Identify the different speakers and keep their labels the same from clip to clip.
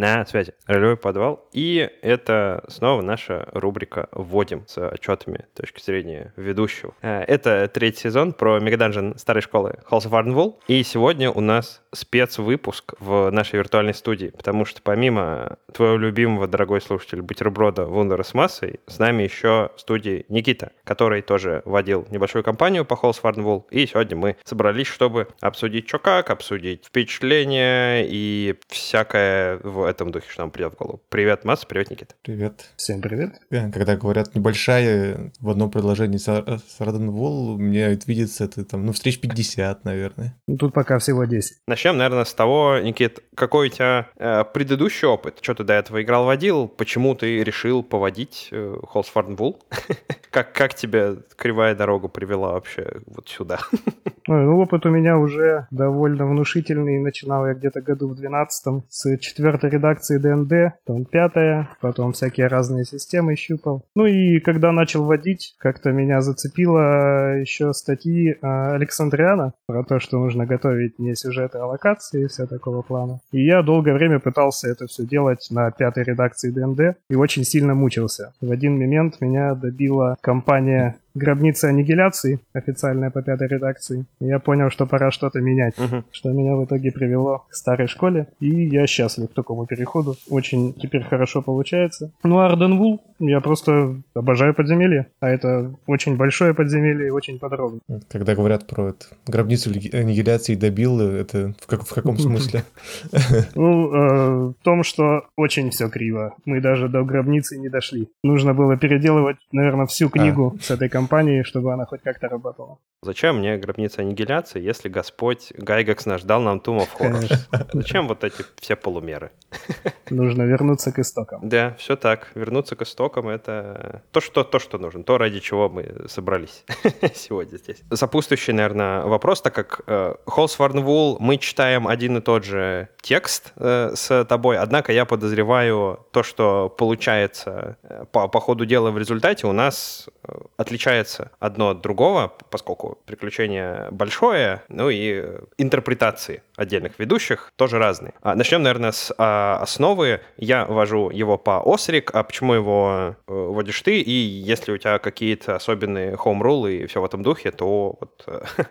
Speaker 1: На связи «Ролевой подвал». И это снова наша рубрика «Вводим» с отчетами с точки зрения ведущего. Это 3-й сезон про мегаданжен старой школы Halls of Ardenwold. И сегодня у нас спецвыпуск в нашей виртуальной студии, потому что помимо твоего любимого, дорогой слушатель, бутерброда Вундера с массой, с нами еще в студии Никита, который тоже водил небольшую кампанию по Halls of Ardenwold. И сегодня мы собрались, чтобы обсудить что как, обсудить впечатления и всякое в этом духе, что нам придет в голову. Привет, Масса, привет, Никита.
Speaker 2: Привет.
Speaker 3: Всем привет.
Speaker 2: Когда говорят небольшая в одном предложении с Ardenwold, мне видится это там, встреч 50, наверное.
Speaker 3: Тут пока всего 10.
Speaker 1: Начнем, наверное, с того, Никит, какой у тебя предыдущий опыт? Что ты до этого играл-водил? Почему ты решил поводить Halls of Ardenwold? Как тебя кривая дорога привела вообще вот сюда?
Speaker 3: Опыт у меня уже довольно внушительный. Начинал я где-то году в 12-м с 4-й редакции ДНД, потом 5-я, потом всякие разные системы щупал. И когда начал водить, как-то меня зацепило еще статьи Александриана про то, что нужно готовить не сюжеты, а локации и все такого плана. И я долгое время пытался это все делать на 5-й редакции ДНД и очень сильно мучился. В один момент меня добила компания «Гробница аннигиляции», официальная по 5-й редакции. И я понял, что пора что-то менять, что меня в итоге привело к старой школе. И я счастлив такому переходу. Очень теперь хорошо получается. Ardenwold, я просто обожаю подземелье. А это очень большое подземелье и очень подробно.
Speaker 2: Когда говорят про это, гробницу аннигиляции добил, это в каком смысле?
Speaker 3: В том, что очень все криво. Мы даже до гробницы не дошли. Нужно было переделывать, наверное, всю книгу с этой компании, чтобы она хоть как-то работала.
Speaker 1: Зачем мне гробница аннигиляции, если Господь Гайгакс наш дал нам Tomb of Horrors? Зачем вот эти все полумеры?
Speaker 3: Нужно вернуться к истокам.
Speaker 1: Да, все так. Вернуться к истокам — это то, что нужно, то, ради чего мы собрались сегодня здесь. Сопутствующий, наверное, вопрос, так как Halls of Ardenwold мы читаем один и тот же текст с тобой, однако я подозреваю, то, что получается по ходу дела в результате, у нас отличается одно от другого, поскольку приключение большое, и интерпретации отдельных ведущих тоже разные. Начнем, наверное, с основы. Я ввожу его по Осрик, а почему его вводишь ты? И если у тебя какие-то особенные хоум-рулы и все в этом духе, то вот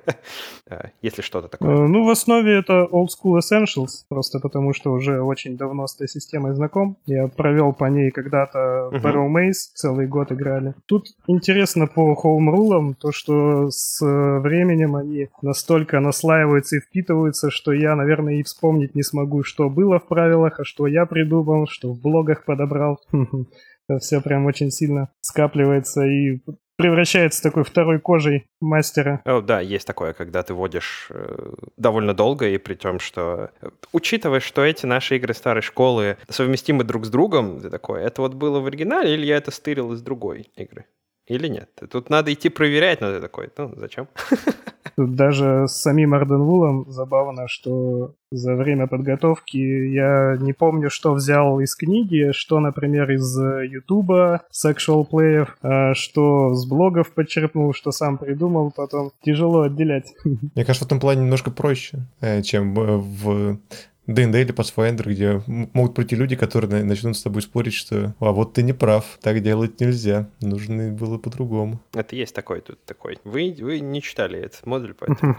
Speaker 1: если что-то такое.
Speaker 3: В основе это Old School Essentials, просто потому что уже очень давно с этой системой знаком. Я провел по ней когда-то Barrow Maze, целый год играли. Тут интересно по хоум-рулам то, что с временем они настолько наслаиваются и впитываются, что я, наверное, и вспомнить не смогу, что было в правилах, а что я придумал, что в блогах подобрал. Это все прям очень сильно скапливается и превращается в такой второй кожей мастера.
Speaker 1: Да, есть такое, когда ты водишь довольно долго, и при том, что учитывая, что эти наши игры старой школы совместимы друг с другом, ты такой, это вот было в оригинале, или я это стырил из другой игры? Или нет? Тут надо идти проверять, но ты такой, зачем?
Speaker 3: Тут даже с самим Ardenwold забавно, что за время подготовки я не помню, что взял из книги, что, например, из Ютуба, sexual плеев, что с блогов подчерпнул, что сам придумал, потом тяжело отделять.
Speaker 2: Мне кажется, в этом плане немножко проще, чем в D&D или Pathfinder, где могут прийти люди, которые начнут с тобой спорить, что вот ты не прав, так делать нельзя, нужно было по-другому.
Speaker 1: Это есть такой тут такой. Вы не читали этот модуль, поэтому...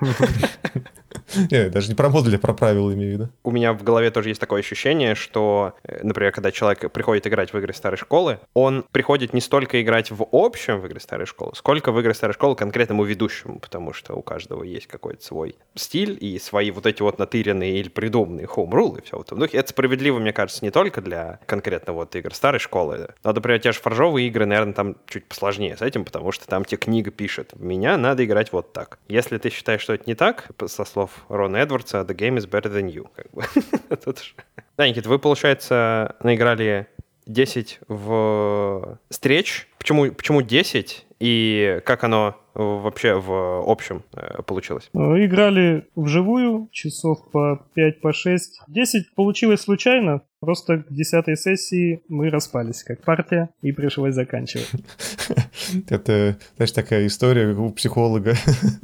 Speaker 2: Нет, даже не про модуль, а про правила имею в виду.
Speaker 1: У меня в голове тоже есть такое ощущение, что, например, когда человек приходит играть в игры старой школы, он приходит не столько играть в общем в игры старой школы, сколько в игры старой школы конкретному ведущему, потому что у каждого есть какой-то свой стиль и свои вот эти вот натыренные или придуманные хоум-рулы и все в этом духе. Это справедливо, мне кажется, не только для конкретно вот игр старой школы. Но, например, те же форжовые игры, наверное, там чуть посложнее с этим, потому что там тебе книга пишет, меня надо играть вот так. Если ты считаешь, что это не так, со слов Рона Эдвардса, the game is better than you. Да, Никита, вы, получается, наиграли 10 встреч почему 10 и как оно вообще в общем получилось?
Speaker 3: Играли вживую часов по 5-6. По 10 получилось случайно. Просто к 10-й сессии мы распались как партия и пришлось заканчивать.
Speaker 2: Это, знаешь, такая история у психолога.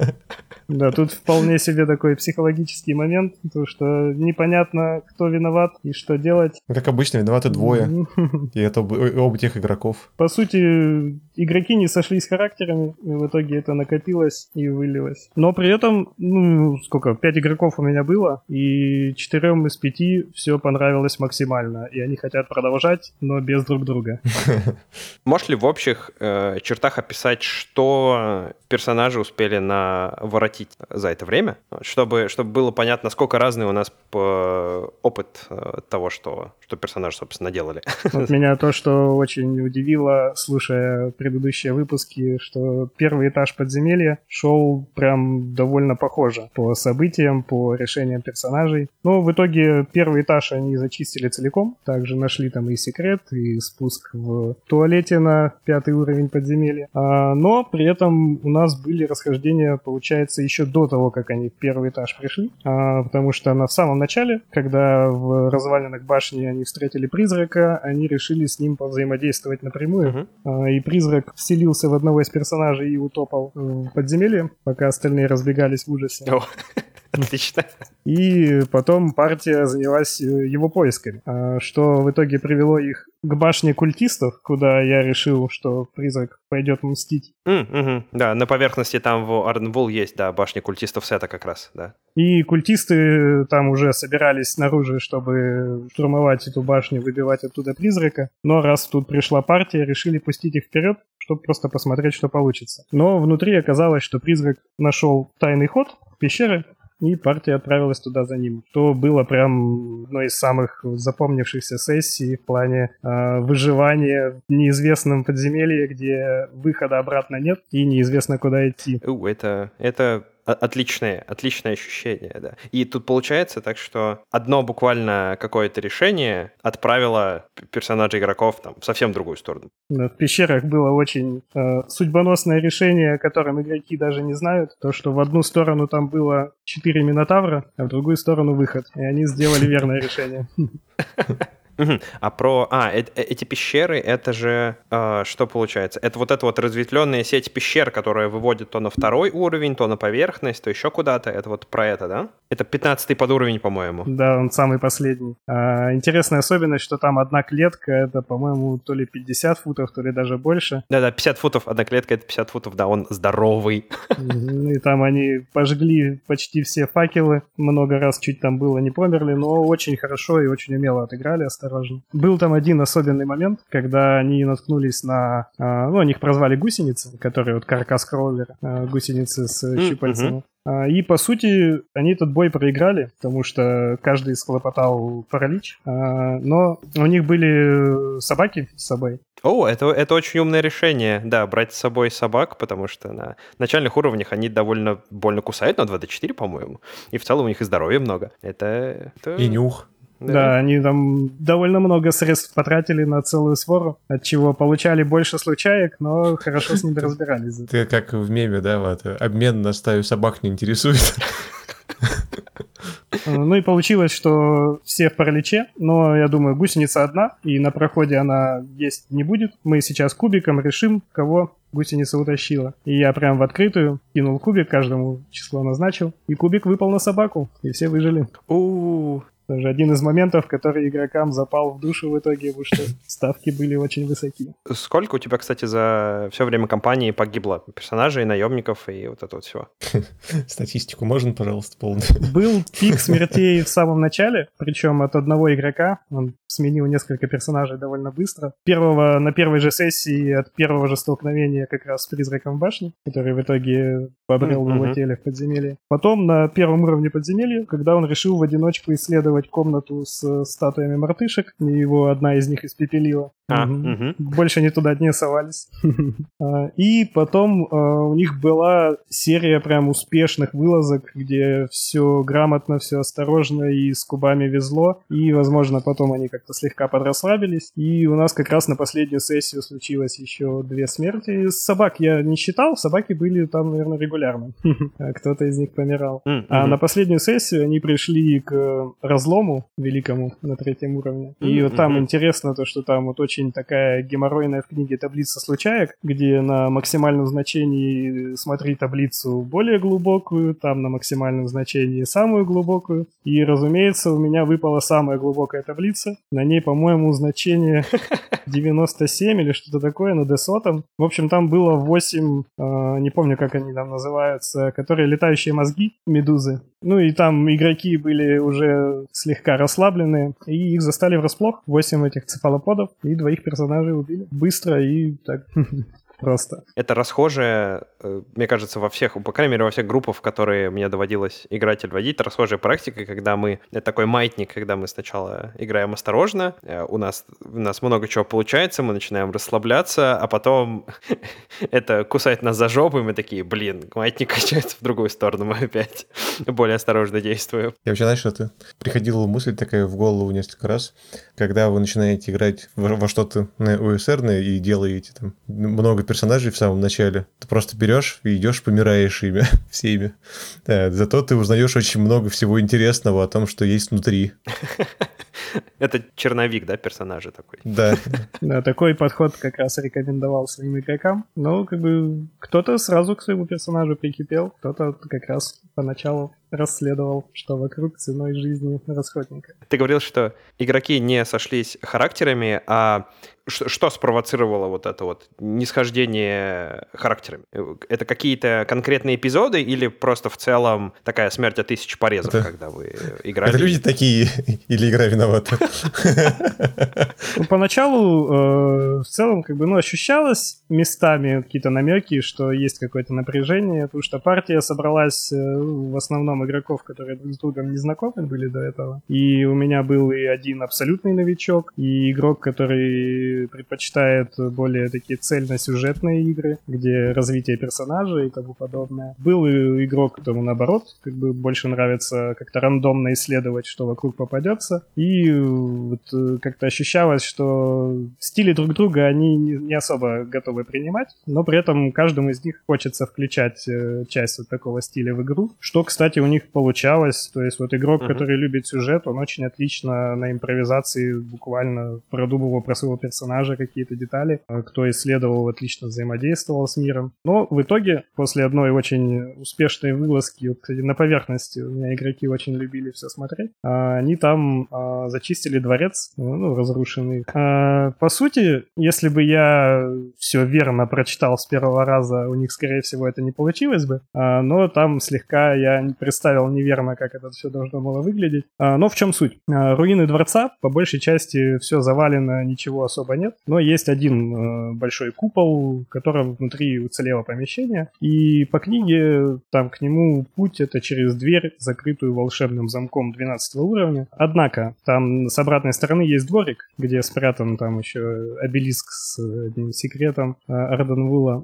Speaker 3: Да, тут вполне себе такой психологический момент, потому что непонятно, кто виноват и что делать.
Speaker 2: Как обычно, виноваты двое. И это оба тех игроков.
Speaker 3: По сути, игроки не сошлись характерами, и в итоге это накопилось и вылилось. Но при этом, 5 игроков у меня было, и 4 из 5 все понравилось максимально, и они хотят продолжать, но без друг друга.
Speaker 1: Можешь ли в общих чертах описать, что персонажи успели наворотить за это время, чтобы было понятно, насколько разный у нас опыт того, что персонажи, собственно, делали?
Speaker 3: Вот меня то, что очень удивило, слушая предыдущие выпуски, что первый этаж подземелья шел прям довольно похоже по событиям, по решениям персонажей. Но в итоге первый этаж они зачистили целиком. Также нашли там и секрет, и спуск в туалете на 5-й уровень подземелья. Но при этом у нас были расхождения, получается, еще до того, как они в первый этаж пришли. Потому что в самом начале, когда в развалинах башни они встретили призрака, они решили с ним повзаимодействовать напрямую. И призрак вселился в одного из персонажей и утопал в подземелье, пока остальные разбегались в ужасе.
Speaker 1: Отлично.
Speaker 3: И потом партия занялась его поисками, что в итоге привело их к башне культистов, куда я решил, что призрак пойдет мстить.
Speaker 1: Да, на поверхности там в Арнвул есть, да, башня культистов Сета как раз, да.
Speaker 3: И культисты там уже собирались снаружи, чтобы штурмовать эту башню, выбивать оттуда призрака. Но раз тут пришла партия, решили пустить их вперед, чтобы просто посмотреть, что получится. Но внутри оказалось, что призрак нашел тайный ход в пещеры, и партия отправилась туда за ним. То было прям одной из самых запомнившихся сессий в плане выживания в неизвестном подземелье, где выхода обратно нет и неизвестно, куда идти.
Speaker 1: Это отличное ощущение, да. И тут получается так, что одно буквально какое-то решение отправило персонажей игроков там в совсем другую сторону.
Speaker 3: В пещерах было очень судьбоносное решение, о котором игроки даже не знают. То, что в одну сторону там было 4 минотавра, а в другую сторону выход. И они сделали верное решение.
Speaker 1: Эти пещеры, это же что получается? Это вот эта вот разветвленная сеть пещер, которая выводит то на 2-й уровень, то на поверхность, то еще куда-то. Это вот про это, да? Это 15-й подуровень, по-моему.
Speaker 3: Да, он самый последний. Интересная особенность, что там одна клетка, это, по-моему, то ли 50 футов, то ли даже больше.
Speaker 1: Да, 50 футов, одна клетка, это 50 футов, да, он здоровый.
Speaker 3: И там они пожгли почти все факелы, много раз чуть там было, не померли, но очень хорошо и очень умело отыграли, осторожно. Был там один особенный момент, когда они наткнулись на... они их прозвали гусеницы, которые вот каркас-кроллер, гусеницы с щупальцами. И, по сути, они этот бой проиграли, потому что каждый схлопотал паралич, но у них были собаки с собой.
Speaker 1: Это очень умное решение, да, брать с собой собак, потому что на начальных уровнях они довольно больно кусают, на 2d4, по-моему, и в целом у них и здоровья много.
Speaker 2: И нюх.
Speaker 3: Да, они там довольно много средств потратили на целую свору, от чего получали больше случаек, но хорошо с ними разбирались.
Speaker 2: Это как в меме, да, вот, обмен на стаю собак не интересует.
Speaker 3: Ну и получилось, что все в параличе, но я думаю, гусеница одна, и на проходе она есть не будет. Мы сейчас кубиком решим, кого гусеница утащила. И я прям в открытую кинул кубик, каждому число назначил, и кубик выпал на собаку, и все выжили. Тоже один из моментов, который игрокам запал в душу в итоге, потому что ставки были очень высоки.
Speaker 1: Сколько у тебя, кстати, за все время кампании погибло персонажей, наемников и вот это вот всего?
Speaker 2: Статистику можно, пожалуйста, полную?
Speaker 3: Был пик смертей в самом начале, причем от одного игрока. Он сменил несколько персонажей довольно быстро. На первой же сессии от первого же столкновения как раз с призраком в башне, который в итоге побрел в его теле в подземелье. Потом на первом уровне подземелья, когда он решил в одиночку исследовать комнату с статуями мартышек, и его одна из них испепелила. Больше они туда не совались. И потом у них была серия прям успешных вылазок, где все грамотно, все осторожно и с кубами везло. И, возможно, потом они как-то слегка подрасслабились. И у нас как раз на последнюю сессию случилось еще 2 смерти. Собак я не считал, собаки были там, наверное, регулярно. Кто-то из них помирал. А на последнюю сессию они пришли к разлому великому на 3-м уровне. И вот там интересно то, что там вот очень такая геморройная в книге таблица случаек, где на максимальном значении смотри таблицу более глубокую, там на максимальном значении самую глубокую. И, разумеется, у меня выпала самая глубокая таблица. На ней, по-моему, значение 97 или что-то такое на D100. В общем, там было 8, не помню, как они там называются, которые летающие мозги, медузы. Ну и там игроки были уже слегка расслаблены, и их застали врасплох. 8 этих цефалоподов, и 2 персонажей убили. Быстро и так... Просто.
Speaker 1: Это расхожее, мне кажется, во всех, по крайней мере, во всех группах, в которые мне доводилось играть или водить, расхожая практика, когда мы, это такой маятник, когда мы сначала играем осторожно, у нас много чего получается, мы начинаем расслабляться, а потом это кусает нас за жопу, и мы такие, маятник качается в другую сторону, мы опять более осторожно действуем.
Speaker 2: Я вообще, знаешь, что-то приходила мысль такая в голову несколько раз, когда вы начинаете играть во что-то ОСРное и делаете там много персонажей в самом начале, ты просто берешь и идешь, помираешь ими, всеми. Да, зато ты узнаешь очень много всего интересного о том, что есть внутри.
Speaker 1: Это черновик, да, персонажа такой?
Speaker 2: Да.
Speaker 3: Да, такой подход как раз рекомендовал своим игрокам. Но как бы кто-то сразу к своему персонажу прикипел, кто-то как раз поначалу расследовал, что вокруг ценой жизни расходника.
Speaker 1: Ты говорил, что игроки не сошлись характерами, а что спровоцировало вот это вот нисхождение характерами? Это какие-то конкретные эпизоды или просто в целом такая смерть от 1000 порезов, когда вы играли?
Speaker 2: Это люди такие или игра виновата?
Speaker 3: Поначалу в целом как бы ощущалось местами какие-то намеки, что есть какое-то напряжение, потому что партия собралась в основном игроков, которые друг с другом не знакомы были до этого. И у меня был и один абсолютный новичок, и игрок, который предпочитает более такие цельно-сюжетные игры, где развитие персонажей и тому подобное. Был и игрок, которому наоборот, как бы больше нравится как-то рандомно исследовать, что вокруг попадется. И вот как-то ощущалось, что стили друг друга они не особо готовы принимать, но при этом каждому из них хочется включать часть вот такого стиля в игру, что, кстати, у них получалось. То есть вот игрок, который любит сюжет, он очень отлично на импровизации буквально продумывал про своего персонажа какие-то детали. Кто исследовал, отлично взаимодействовал с миром. Но в итоге, после одной очень успешной вылазки, вот, кстати, на поверхности у меня игроки очень любили все смотреть, они там зачистили дворец, разрушенный. По сути, если бы я все верно прочитал с первого раза, у них, скорее всего, это не получилось бы. Но там слегка я представил неверно, как это все должно было выглядеть. Но в чем суть? Руины дворца, по большей части все завалено, ничего особо нет. Но есть один большой купол, в котором внутри уцелело помещение. И по книге там к нему путь это через дверь, закрытую волшебным замком 12 уровня. Однако там с обратной стороны есть дворик, где спрятан там еще обелиск с одним секретом Арданвула.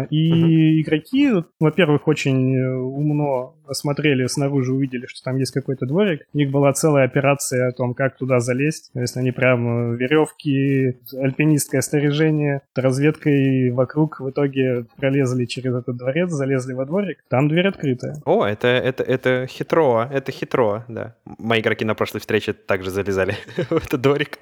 Speaker 3: И игроки, во-первых, очень умно осмотрели снаружи, увидели, что там есть какой-то дворик. У них была целая операция о том, как туда залезть. То есть они прям веревки, альпинистское снаряжение, разведкой вокруг в итоге пролезли через этот дворец, залезли во дворик. Там дверь открытая.
Speaker 1: О, это хитро, да. Мои игроки на прошлой встрече также залезали в этот дворик.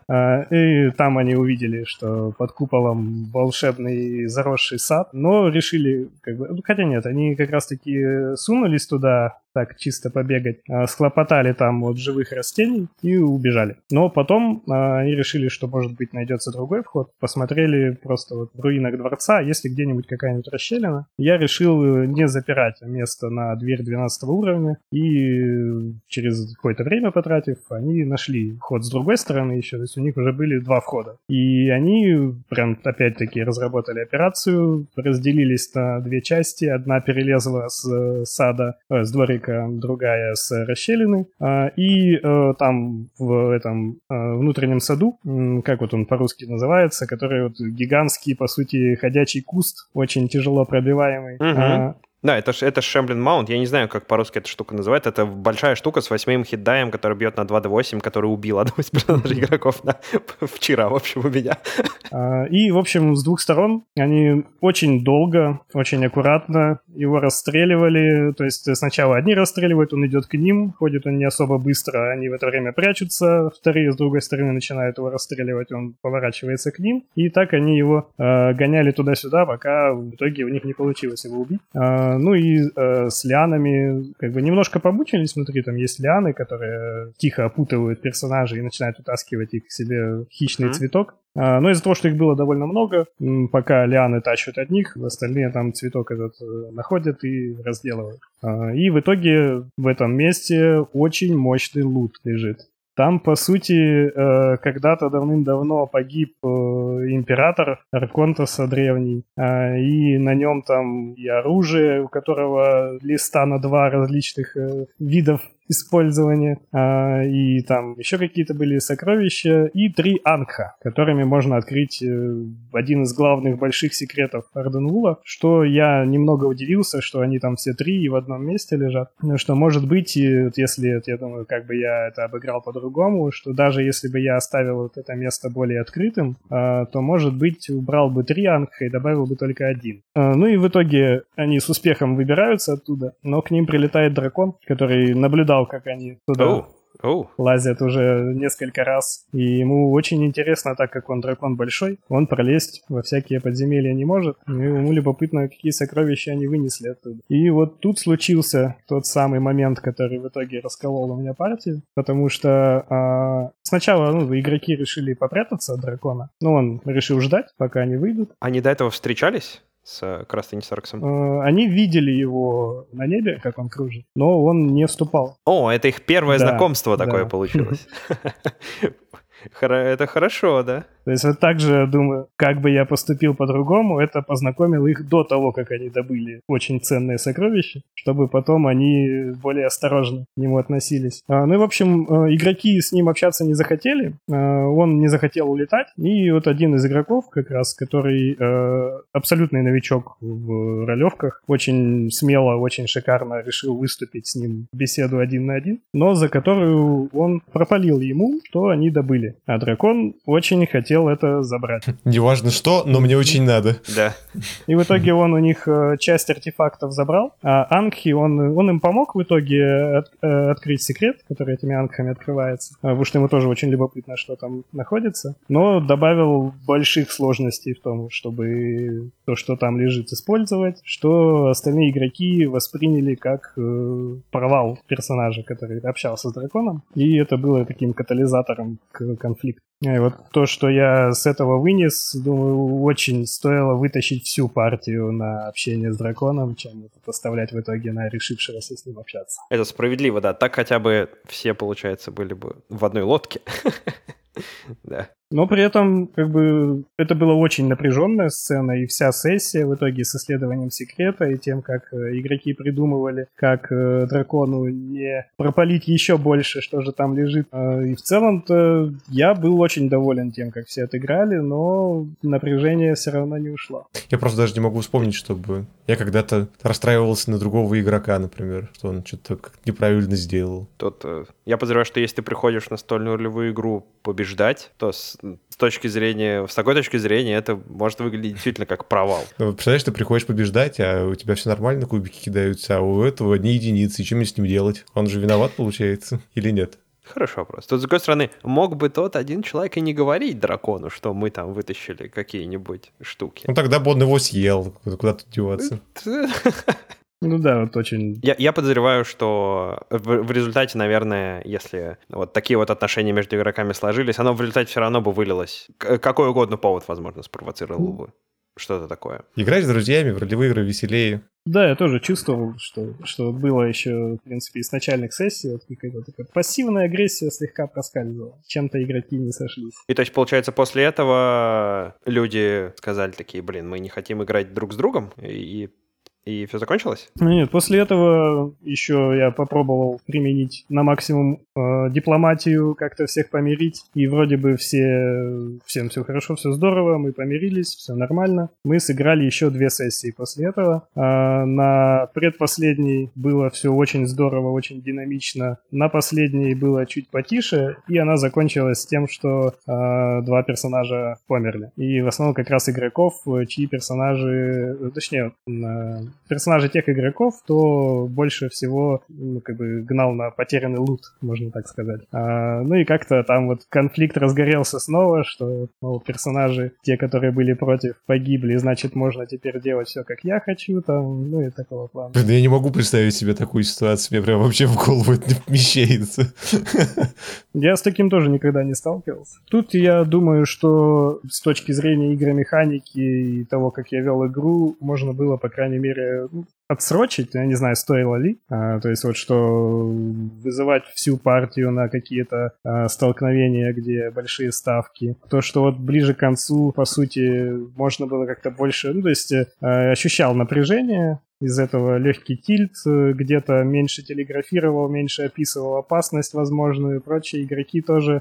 Speaker 3: И там они увидели, что под куполом волшебный заросший сад, но решили, хотя нет, они как раз-таки сунулись туда, так чисто побегать, схлопотали там вот живых растений и убежали. Но потом они решили, что, может быть, найдется другой вход. Посмотрели просто вот в руинах дворца, есть ли где-нибудь какая-нибудь расщелина. Я решил не запирать место на дверь 12 уровня, и через какое-то время потратив, они нашли вход с другой стороны еще, то есть у них уже были 2 входа. И они прям опять-таки разработали операцию, разделились на 2 части. Одна перелезла с сада, с дворика стенка, другая с расщелины. И там в этом внутреннем саду, как вот он по-русски называется, который вот гигантский, по сути, ходячий куст, очень тяжело пробиваемый.
Speaker 1: Да, это Shambling Mount. Я не знаю, как по-русски эта штука называется. Это большая штука с 8 хитдаем, которая бьет на 2d8, который убил одного из персонажей игроков вчера, в общем, у меня.
Speaker 3: И, в общем, с двух сторон они очень долго, очень аккуратно его расстреливали. То есть сначала одни расстреливают, он идет к ним, ходит он не особо быстро, они в это время прячутся, вторые с другой стороны начинают его расстреливать, он поворачивается к ним. И так они его гоняли туда-сюда, пока в итоге у них не получилось его убить. Ну и с лианами как бы немножко помучились внутри, там есть лианы, которые тихо опутывают персонажей и начинают утаскивать их к себе в хищный цветок. Но из-за того, что их было довольно много, пока лианы тащат одних, остальные там цветок этот находят и разделывают. И в итоге в этом месте очень мощный лут лежит. Там, по сути, когда-то давным-давно погиб император Арконтоса древний, и на нем там и оружие, у которого листа на 2 различных видов использования, и там еще какие-то были сокровища, и 3 ангха, которыми можно открыть один из главных больших секретов Арденвула, что я немного удивился, что они там все 3 и в одном месте лежат, что может быть, если, я думаю, как бы я это обыграл по-другому, что даже если бы я оставил вот это место более открытым, то, может быть, убрал бы 3 ангха и добавил бы только 1. Ну и в итоге они с успехом выбираются оттуда, но к ним прилетает дракон, который наблюдал, как они туда лазят уже несколько раз. И ему очень интересно, так как он дракон большой, он пролезть во всякие подземелья не может. И ему любопытно, какие сокровища они вынесли оттуда. И вот тут случился тот самый момент, который в итоге расколол у меня партию, потому что сначала игроки решили попрятаться от дракона, но он решил ждать, пока они выйдут.
Speaker 1: Они до этого встречались с Красный-Сарксом?
Speaker 3: Они видели его на небе, как он кружит, но он не вступал.
Speaker 1: О, это их первое знакомство такое получилось. Это хорошо, да?
Speaker 3: То есть вот так же, думаю, как бы я поступил по-другому, это познакомил их до того, как они добыли очень ценные сокровища, чтобы потом они более осторожно к нему относились. Ну и, в общем, игроки с ним общаться не захотели, он не захотел улетать, и вот один из игроков, как раз, который абсолютный новичок в ролевках, очень смело, очень шикарно решил выступить с ним в беседу 1 на 1, но за которую он пропалил ему, что они добыли. А дракон очень хотел это забрать.
Speaker 2: Неважно что, но мне очень надо.
Speaker 1: Да.
Speaker 3: И в итоге он у них часть артефактов забрал, а ангхи, он им помог в итоге открыть секрет, который этими ангхами открывается, потому что ему тоже очень любопытно, что там находится, но добавил больших сложностей в том, чтобы то, что там лежит, использовать, что остальные игроки восприняли как провал персонажа, который общался с драконом, и это было таким катализатором к конфликту. И вот то, что я с этого вынес, думаю, очень стоило вытащить всю партию на общение с драконом, чем поставлять в итоге на решившегося с ним общаться.
Speaker 1: Это справедливо, да. Так хотя бы все, получается, были бы в одной лодке. Да.
Speaker 3: Но при этом, как бы, это была очень напряженная сцена, и вся сессия в итоге с исследованием секрета и тем, как игроки придумывали, как дракону не пропалить еще больше, что же там лежит. И в целом-то я был очень доволен тем, как все отыграли, но напряжение все равно не ушло.
Speaker 2: Я просто даже не могу вспомнить, чтобы я когда-то расстраивался на другого игрока, например, что он что-то как-то неправильно сделал.
Speaker 1: Тут я подозреваю, что если ты приходишь в настольную ролевую игру побеждать, то с такой точки зрения это может выглядеть действительно как провал.
Speaker 2: Ну, представляешь, ты приходишь побеждать, а у тебя все нормально, кубики кидаются, а у этого одни единицы, и что мне с ним делать? Он же виноват, получается, или нет?
Speaker 1: Хороший вопрос. Тут, с другой стороны, мог бы тот один человек и не говорить дракону, что мы там вытащили какие-нибудь штуки.
Speaker 2: Ну тогда бы он его съел, куда тут деваться.
Speaker 3: Ну да, вот очень...
Speaker 1: Я подозреваю, что в результате, наверное, если вот такие вот отношения между игроками сложились, оно в результате все равно бы вылилось. Какой угодно повод, возможно, спровоцировал бы что-то такое.
Speaker 2: Играть с друзьями в ролевые игры веселее.
Speaker 3: Да, я тоже чувствовал, что было еще, в принципе, из начальных сессий, вот какая-то такая пассивная агрессия слегка проскальзывала. Чем-то игроки не сошлись.
Speaker 1: И то есть, получается, после этого люди сказали такие, мы не хотим играть друг с другом, и и все закончилось?
Speaker 3: Нет, после этого еще я попробовал применить на максимум дипломатию, как-то всех помирить, и вроде бы всем все хорошо, все здорово, мы помирились, все нормально. Мы сыграли еще 2 сессии после этого. На предпоследней было все очень здорово, очень динамично. На последней было чуть потише, и она закончилась тем, что 2 персонажа померли. И в основном как раз игроков, чьи персонажи, точнее, персонажи тех игроков, кто больше всего гнал на потерянный лут, можно так сказать. Ну и как-то там вот конфликт разгорелся снова, что персонажи, те, которые были против, погибли, значит, можно теперь делать все, как я хочу, там, ну и такого плана.
Speaker 2: Блин, я не могу представить себе такую ситуацию, мне прям вообще в голову это не помещается.
Speaker 3: Я с таким тоже никогда не сталкивался. Тут я думаю, что с точки зрения игромеханики и того, как я вел игру, можно было, по крайней мере, отсрочить, я не знаю, стоило ли. То есть вот что вызывать всю партию на какие-то столкновения, где большие ставки. То, что вот ближе к концу, по сути, можно было как-то больше... Ну, то есть ощущал напряжение, из этого легкий тильт, где-то меньше телеграфировал, меньше описывал опасность возможную и прочие. Игроки тоже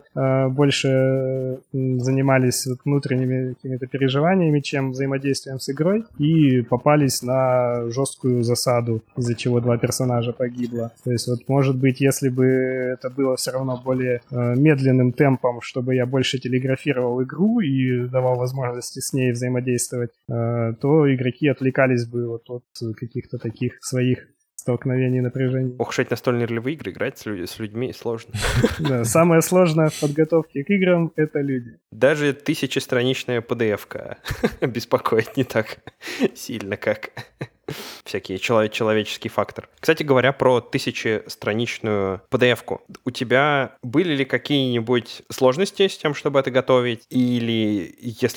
Speaker 3: больше занимались внутренними какими-то переживаниями, чем взаимодействием с игрой, и попались на жесткую засаду, из-за чего 2 персонажа погибло. То есть вот, может быть, если бы это было все равно более медленным темпом, чтобы я больше телеграфировал игру и давал возможности с ней взаимодействовать, то игроки отвлекались бы вот от каких-то таких своих столкновений, напряжений.
Speaker 1: Ох, уж эти настольные ролевые игры играть с людьми сложно.
Speaker 3: Да, самое сложное в подготовке к играм — это люди.
Speaker 1: Даже 1000-страничная PDF-ка беспокоит не так сильно, как всякий человеческий фактор. Кстати говоря, про 1000-страничную PDF-ку. У тебя были ли какие-нибудь сложности с тем, чтобы это готовить? Или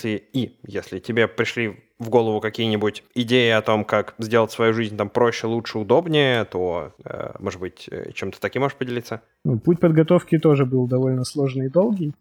Speaker 1: если тебе пришли в голову какие-нибудь идеи о том, как сделать свою жизнь там проще, лучше, удобнее, то, может быть, чем-то таким можешь поделиться?
Speaker 3: Путь подготовки тоже был довольно сложный и долгий,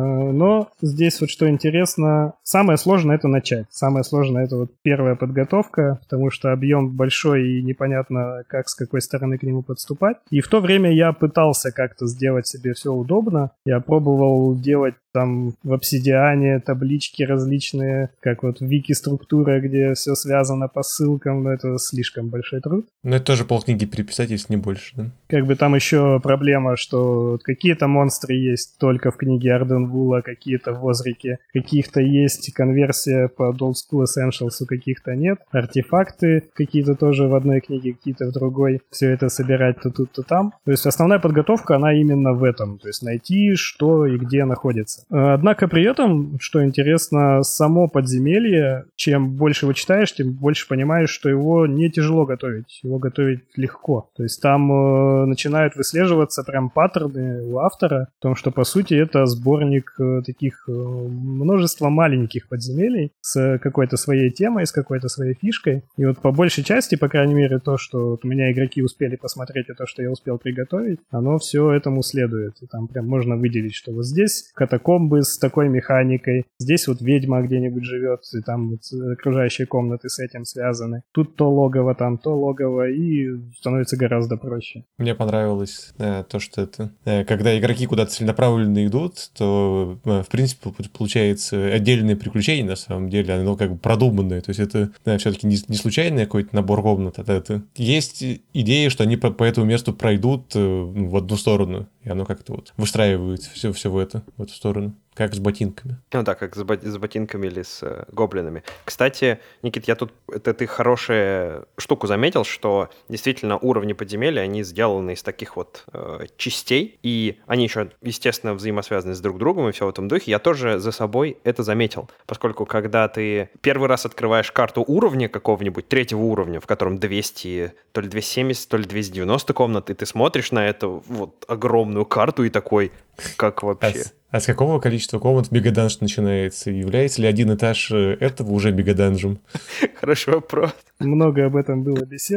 Speaker 3: но здесь вот что интересно, самое сложное — это начать. Самое сложное — это вот первая подготовка, потому что объем большой и непонятно, как, с какой стороны к нему подступать. И в то время я пытался как-то сделать себе все удобно. Я пробовал делать там в обсидиане таблички различные, как вот в вики-структура, где все связано по ссылкам, но это слишком большой труд.
Speaker 2: Ну, это тоже полкниги переписать, если не больше, да?
Speaker 3: Как бы там еще проблема, что какие-то монстры есть только в книге Арденвула, какие-то в Озрике, каких-то есть конверсия под Old School Essentials, у каких-то нет. Артефакты какие-то тоже в одной книге, какие-то в другой. Все это собирать то тут, то там. То есть основная подготовка, она именно в этом. То есть найти, что и где находится. Однако при этом, что интересно, само подземелье, чем больше его читаешь, тем больше понимаешь, что его не тяжело готовить. Его готовить легко. То есть там начинают выслеживаться прям паттерны у автора в том, что по сути это сборник таких множества маленьких подземелий с какой-то своей темой, с какой-то своей фишкой. И вот по большей части, по крайней мере, то, что вот у меня игроки успели посмотреть, и то, что я успел приготовить, оно все этому следует. И там прям можно выделить, что вот здесь катакомбы с такой механикой, здесь вот ведьма где-нибудь живет, и там вот окружающие комнаты с этим связаны. Тут то логово, там то логово, и становится гораздо проще.
Speaker 2: Мне понравилось то, что это... Когда игроки куда-то целенаправленно идут, то, в принципе, получается отдельное приключение, на самом деле, оно как бы продуманное. То есть это все-таки не случайный какой-то набор комнат, а это... Есть идея, что они по этому месту пройдут в одну сторону, и оно как-то вот выстраивает все в эту сторону. Как с ботинками.
Speaker 1: Ну да, как с ботинками или с гоблинами. Кстати, Никит, я тут ты хорошую штуку заметил, что действительно уровни подземелья, они сделаны из таких вот частей, и они еще, естественно, взаимосвязаны с друг другом и все в этом духе. Я тоже за собой это заметил, поскольку когда ты первый раз открываешь карту уровня какого-нибудь, 3-го уровня, в котором 200, то ли 270, то ли 290 комнат, и ты смотришь на эту вот огромную карту и такой, как вообще...
Speaker 2: А с какого количества комнат мегаданж начинается? Является ли один этаж этого уже мегаданжем?
Speaker 1: Хороший вопрос.
Speaker 3: Много об этом было бесед.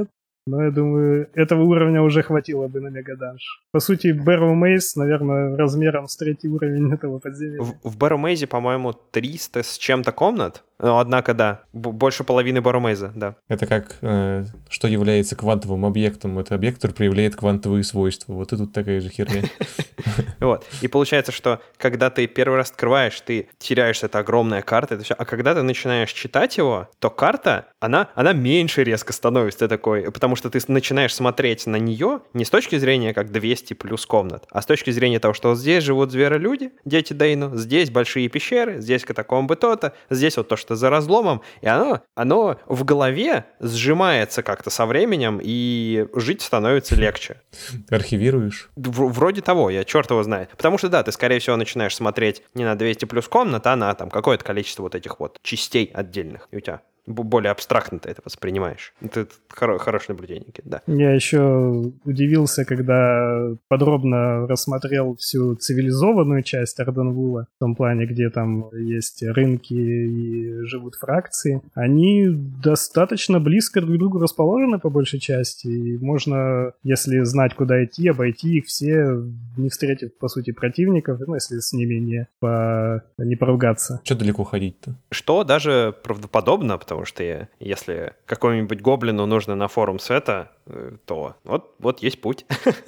Speaker 3: Но я думаю, этого уровня уже хватило бы на Мегаданж. По сути, Barrow Maze, наверное, размером с 3-й уровень этого подземелья.
Speaker 1: В Barrow Maze, по-моему, 300 с чем-то комнат. Но, однако, да, больше половины Barrow Maze, да.
Speaker 2: Это как, что является квантовым объектом. Это объект, который проявляет квантовые свойства. Вот и тут такая же херня.
Speaker 1: Вот. И получается, что когда ты первый раз открываешь, ты теряешь, это огромная карта, это все. А когда ты начинаешь читать его, то карта, она меньше резко становится. Ты такой, потому что ты начинаешь смотреть на нее не с точки зрения как 200 плюс комнат, а с точки зрения того, что вот здесь живут зверолюди, дети Дейну, здесь большие пещеры, здесь катакомбы то-то, здесь вот то, что за разломом, и оно в голове сжимается как-то со временем, и жить становится легче.
Speaker 2: Архивируешь?
Speaker 1: Вроде того, я черт его знает. Потому что, да, ты, скорее всего, начинаешь смотреть не на 200 плюс комнат, а на там какое-то количество вот этих вот частей отдельных, и у тебя более абстрактно ты это воспринимаешь. Это хорошее наблюдение, да.
Speaker 3: Я еще удивился, когда подробно рассмотрел всю цивилизованную часть Арденвула, в том плане, где там есть рынки и живут фракции. Они достаточно близко друг к другу расположены по большей части, и можно, если знать, куда идти, обойти их все, не встретив, по сути, противников, ну, если с ними не поругаться.
Speaker 2: Что далеко ходить-то?
Speaker 1: Что даже правдоподобно, потому что если какому-нибудь гоблину нужно на форум Света, то вот есть путь.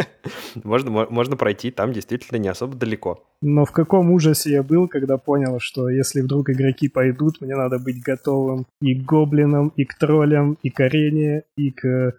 Speaker 1: Можно пройти там действительно не особо далеко.
Speaker 3: Но в каком ужасе я был, когда понял, что если вдруг игроки пойдут, мне надо быть готовым и к гоблинам, и к троллям, и к арене, и к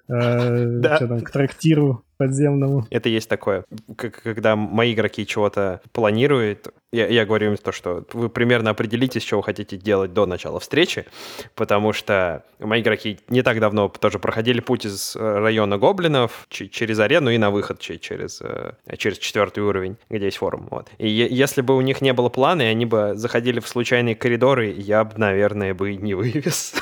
Speaker 3: трактиру подземному.
Speaker 1: Это есть такое. Когда мои игроки чего-то планируют, я говорю им то, что вы примерно определитесь, что вы хотите делать до начала встречи, потому что мои игроки не так давно тоже проходили путь из района гоблинов через арену и на выход через 4-й уровень, где есть форум. Вот. И если бы у них не было плана, и они бы заходили в случайные коридоры, я бы, наверное, бы не вывез.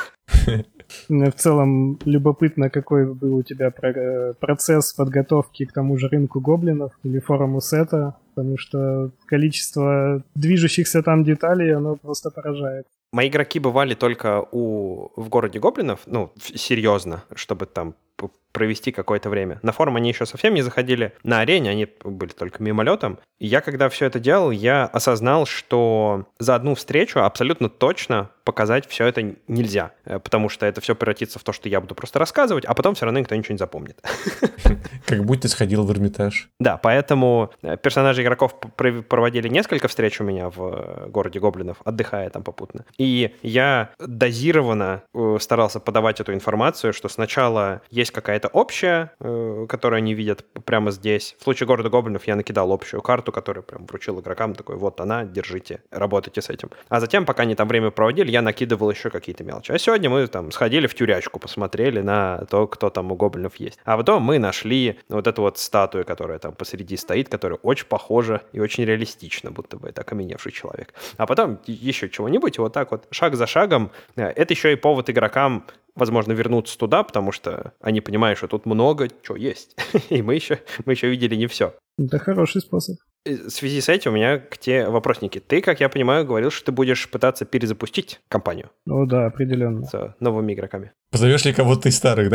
Speaker 3: В целом, любопытно, какой был у тебя процесс подготовки к тому же рынку гоблинов или форуму Сета, потому что количество движущихся там деталей, оно просто поражает.
Speaker 1: Мои игроки бывали только в городе гоблинов, серьезно, чтобы там провести какое-то время. На форум они еще совсем не заходили. На арене они были только мимолетом. И я, когда все это делал, я осознал, что за одну встречу абсолютно точно показать все это нельзя. Потому что это все превратится в то, что я буду просто рассказывать, а потом все равно никто ничего не запомнит.
Speaker 2: Как будто ты сходил в Эрмитаж.
Speaker 1: Да, поэтому персонажи игроков проводили несколько встреч у меня в городе гоблинов, отдыхая там попутно. И я дозированно старался подавать эту информацию, что сначала есть какая-то общая, которую они видят прямо здесь. В случае города гоблинов я накидал общую карту, которую прям вручил игрокам, такой, вот она, держите, работайте с этим. А затем, пока они там время проводили, я накидывал еще какие-то мелочи. А сегодня мы там сходили в тюрячку, посмотрели на то, кто там у гоблинов есть. А потом мы нашли вот эту вот статую, которая там посреди стоит, которая очень похожа и очень реалистична, будто бы это окаменевший человек. А потом еще чего-нибудь, и вот так вот, шаг за шагом. Это еще и повод игрокам, возможно, вернуться туда, потому что они понимают, что тут много чего есть. И мы еще видели не все.
Speaker 3: Это хороший способ.
Speaker 1: В связи с этим у меня к тебе вопросники. Ты, как я понимаю, говорил, что ты будешь пытаться перезапустить компанию.
Speaker 3: О, да, определенно.
Speaker 1: С новыми игроками.
Speaker 2: Позовешь ли кого-то из старых,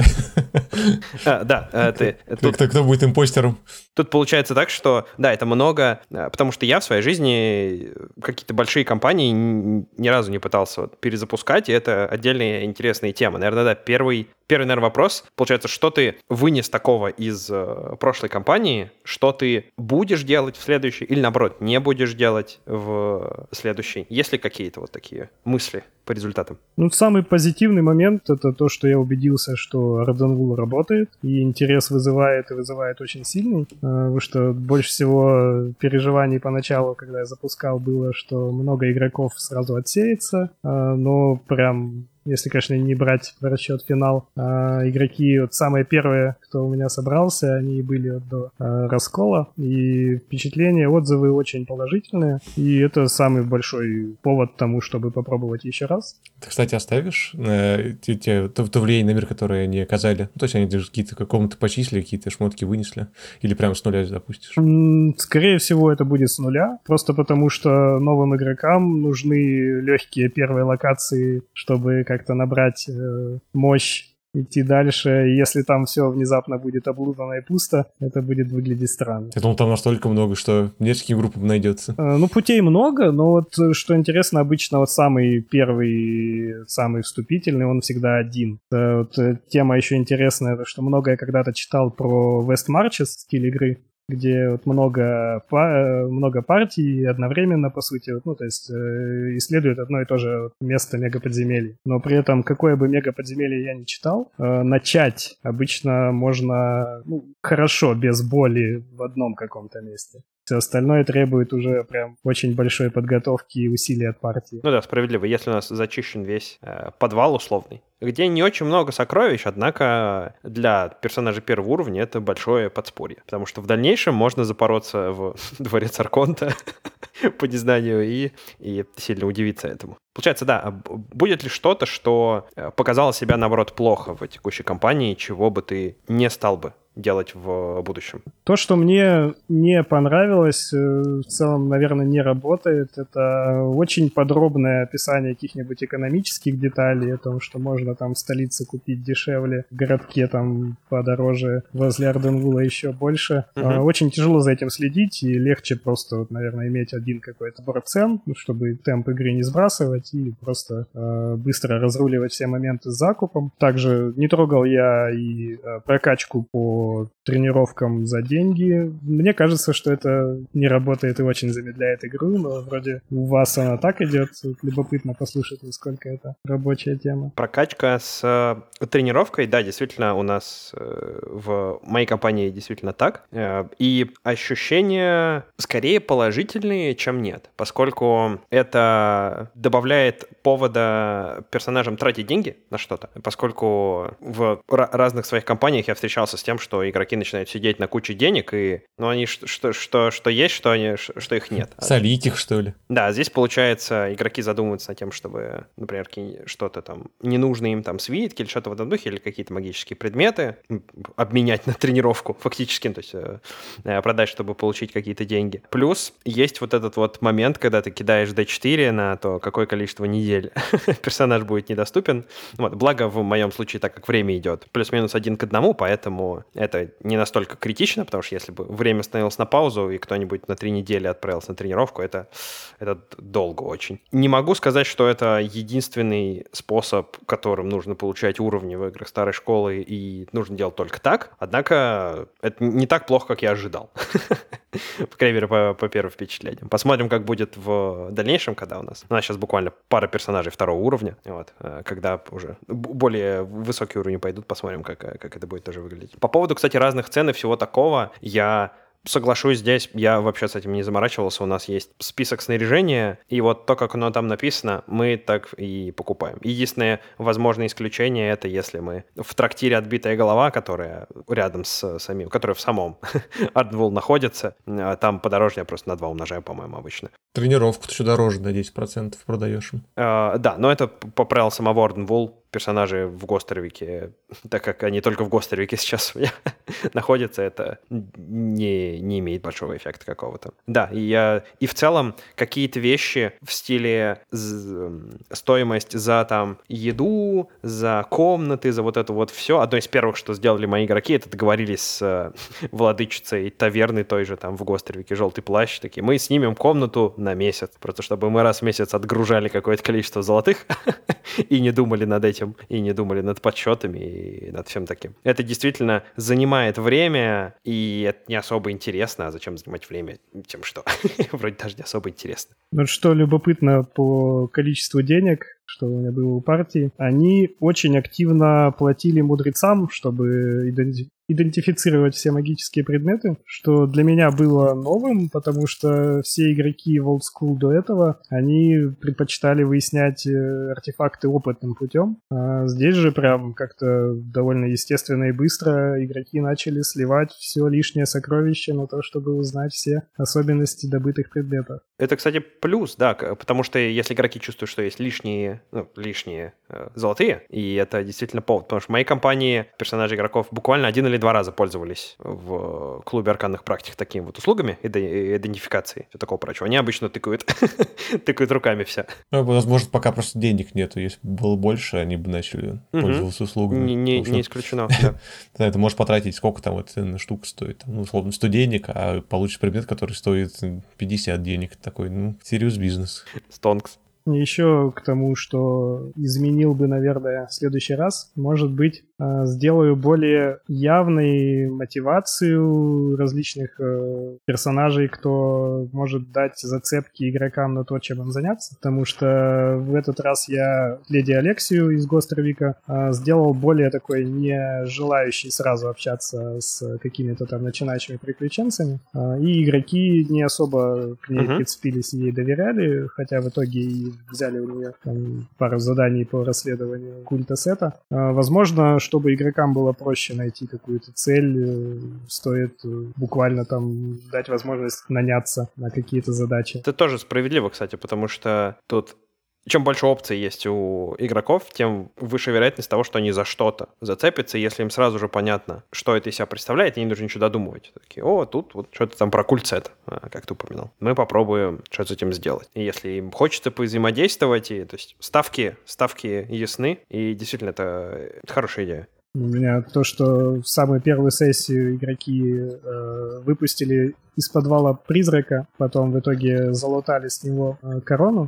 Speaker 2: да?
Speaker 1: Да, ты.
Speaker 2: Кто будет импостером?
Speaker 1: Тут получается так, что, да, это много, потому что я в своей жизни какие-то большие компании ни разу не пытался перезапускать, и это отдельная интересная тема. Наверное, да, первый, наверное, вопрос, получается, что ты вынес такого из прошлой компании, что ты будешь делать в следующей, или, наоборот, не будешь делать в следующей? Есть ли какие-то вот такие мысли по результатам?
Speaker 3: Самый позитивный момент — это то, что я убедился, что Арденвул работает, и интерес вызывает очень сильный, потому что больше всего переживаний поначалу, когда я запускал, было, что много игроков сразу отсеется, но прям... Если, конечно, не брать в расчет финал, игроки, вот самые первые, кто у меня собрался, они были до раскола, и впечатления, отзывы очень положительные, и это самый большой повод тому, чтобы попробовать еще раз.
Speaker 2: Ты, кстати, оставишь то влияние на мир, которое они оказали? То есть они какие-то какому-то почислили, какие-то шмотки вынесли, или прямо с нуля запустишь?
Speaker 3: Скорее всего, это будет с нуля, просто потому что новым игрокам нужны легкие первые локации, чтобы как-то набрать мощь идти дальше. И если там все внезапно будет облутано и пусто, это будет выглядеть странно.
Speaker 2: Я думал, там настолько много, что нескольким группам найдется.
Speaker 3: Ну, путей много, но вот что интересно, обычно вот самый первый, самый вступительный, он всегда один. Вот тема еще интересная, то, что много я когда-то читал про West Marches, стиль игры, где вот много партий одновременно, по сути, ну, то есть исследуют одно и то же место мегаподземелья. Но при этом, какое бы мегаподземелье я не читал, начать обычно можно хорошо, без боли в одном каком-то месте. Все остальное требует уже прям очень большой подготовки и усилий от партии.
Speaker 1: Ну да, справедливо. Если у нас зачищен весь подвал условный, где не очень много сокровищ, однако для персонажа первого уровня это большое подспорье. Потому что в дальнейшем можно запороться в дворец Арконта по незнанию и сильно удивиться этому. Получается, да, будет ли что-то, что показало себя, наоборот, плохо в текущей кампании, чего бы ты не стал бы делать в будущем?
Speaker 3: То, что мне не понравилось, в целом, наверное, не работает, это очень подробное описание каких-нибудь экономических деталей, о том, что можно там в столице купить дешевле, в городке там подороже, возле Арденвула еще больше. Очень тяжело за этим следить, и легче просто, вот, наверное, иметь один какой-то набор цен, чтобы темп игры не сбрасывать, и просто быстро разруливать все моменты с закупом. Также не трогал я и прокачку по тренировкам за деньги. Мне кажется, что это не работает и очень замедляет игру, но вроде у вас она так идет. Любопытно послушать, насколько это рабочая тема.
Speaker 1: Прокачка с тренировкой, да, действительно, у нас в моей компании действительно так. И ощущения скорее положительные, чем нет, поскольку это добавляет повода персонажам тратить деньги на что-то, поскольку в разных своих компаниях я встречался с тем, что игроки начинают сидеть на куче денег, и они что есть, что их нет.
Speaker 2: Солить их, что ли?
Speaker 1: Да, здесь, получается, игроки задумываются над тем, чтобы, например, что-то там ненужное им там свитки или что-то в этом духе, или какие-то магические предметы обменять на тренировку фактически, то есть продать, чтобы получить какие-то деньги. Плюс есть вот этот вот момент, когда ты кидаешь D4 на то, какое количество недель персонаж будет недоступен. Вот, благо в моем случае, так как время идет плюс-минус 1 к 1, поэтому это не настолько критично, потому что если бы время становилось на паузу, и кто-нибудь на 3 недели отправился на тренировку, это долго очень. Не могу сказать, что это единственный способ, которым нужно получать уровни в играх старой школы, и нужно делать только так, однако это не так плохо, как я ожидал. По крайней мере, по первым впечатлениям. Посмотрим, как будет в дальнейшем, когда у нас сейчас буквально пара персонажей второго уровня. Вот, когда уже более высокие уровни пойдут, посмотрим, как это будет тоже выглядеть. По поводу, кстати, разных цен и всего такого, я соглашусь здесь, я вообще с этим не заморачивался, у нас есть список снаряжения, и вот то, как оно там написано, мы так и покупаем. Единственное возможное исключение — это если мы в трактире «Отбитая голова», которая рядом с самим, которая в самом Арденвул находится, там подорожнее, я просто на 2 умножаю, по-моему, обычно.
Speaker 2: Тренировку ты еще дороже на 10% продаешь им.
Speaker 1: Да, но это по правилам самого Арденвул. Персонажи в Гостервике, так как они только в Гостервике сейчас у меня находятся, это не имеет большого эффекта какого-то. Да, и в целом какие-то вещи в стиле стоимость за там еду, за комнаты, за вот это вот все. Одно из первых, что сделали мои игроки, это договорились с владычицей таверны той же там в Гостервике, «Желтый плащ», такие: мы снимем комнату на месяц, просто чтобы мы раз в месяц отгружали какое-то количество золотых и не думали над этим, и не думали над подсчетами и над всем таким. Это действительно занимает время, и это не особо интересно. А зачем занимать время тем, что вроде даже не особо интересно.
Speaker 3: Ну что любопытно по количеству денег, что у меня было у партии, они очень активно платили мудрецам, чтобы идентифицировать все магические предметы, что для меня было новым, потому что все игроки в Old School до этого, они предпочитали выяснять артефакты опытным путем. А здесь же прям как-то довольно естественно и быстро игроки начали сливать все лишнее сокровище на то, чтобы узнать все особенности добытых предметов.
Speaker 1: Это, кстати, плюс, да, потому что если игроки чувствуют, что есть лишние золотые, и это действительно повод, потому что в моей компании персонажи игроков буквально 1 или 2 раза пользовались в клубе арканных практик такими вот услугами идентификации, все такого прочего. Они обычно тыкают руками все.
Speaker 2: Возможно, пока просто денег нету. Если бы было больше, они бы начали пользоваться услугами.
Speaker 1: Не исключено, да.
Speaker 2: Да, ты можешь потратить, сколько там эта штука стоит. Условно, 100 денег, а получишь предмет, который стоит 50 денег. Такой, serious бизнес.
Speaker 1: Стонкс.
Speaker 3: Еще к тому, что изменил бы, наверное, в следующий раз, может быть, сделаю более явной мотивацию различных персонажей, кто может дать зацепки игрокам на то, чем им заняться. Потому что в этот раз я леди Алексию из Гостровика сделал более такой не желающий сразу общаться с какими-то там начинающими приключенцами. И игроки не особо к ней прицепились и ей доверяли, хотя в итоге и взяли у нее там пару заданий по расследованию культа Сета. Возможно, чтобы игрокам было проще найти какую-то цель, стоит буквально там дать возможность наняться на какие-то задачи.
Speaker 1: Это тоже справедливо, кстати, потому что тут чем больше опций есть у игроков, тем выше вероятность того, что они за что-то зацепятся, если им сразу же понятно, что это из себя представляет, и не нужно ничего додумывать. Такие, тут вот что-то там про культ Сета, как ты упоминал. Мы попробуем что-то с этим сделать. И если им хочется повзаимодействовать, то есть ставки ясны, и действительно это хорошая идея.
Speaker 3: У меня то, что в самую первую сессию игроки выпустили из подвала призрака, потом в итоге залутали с него корону,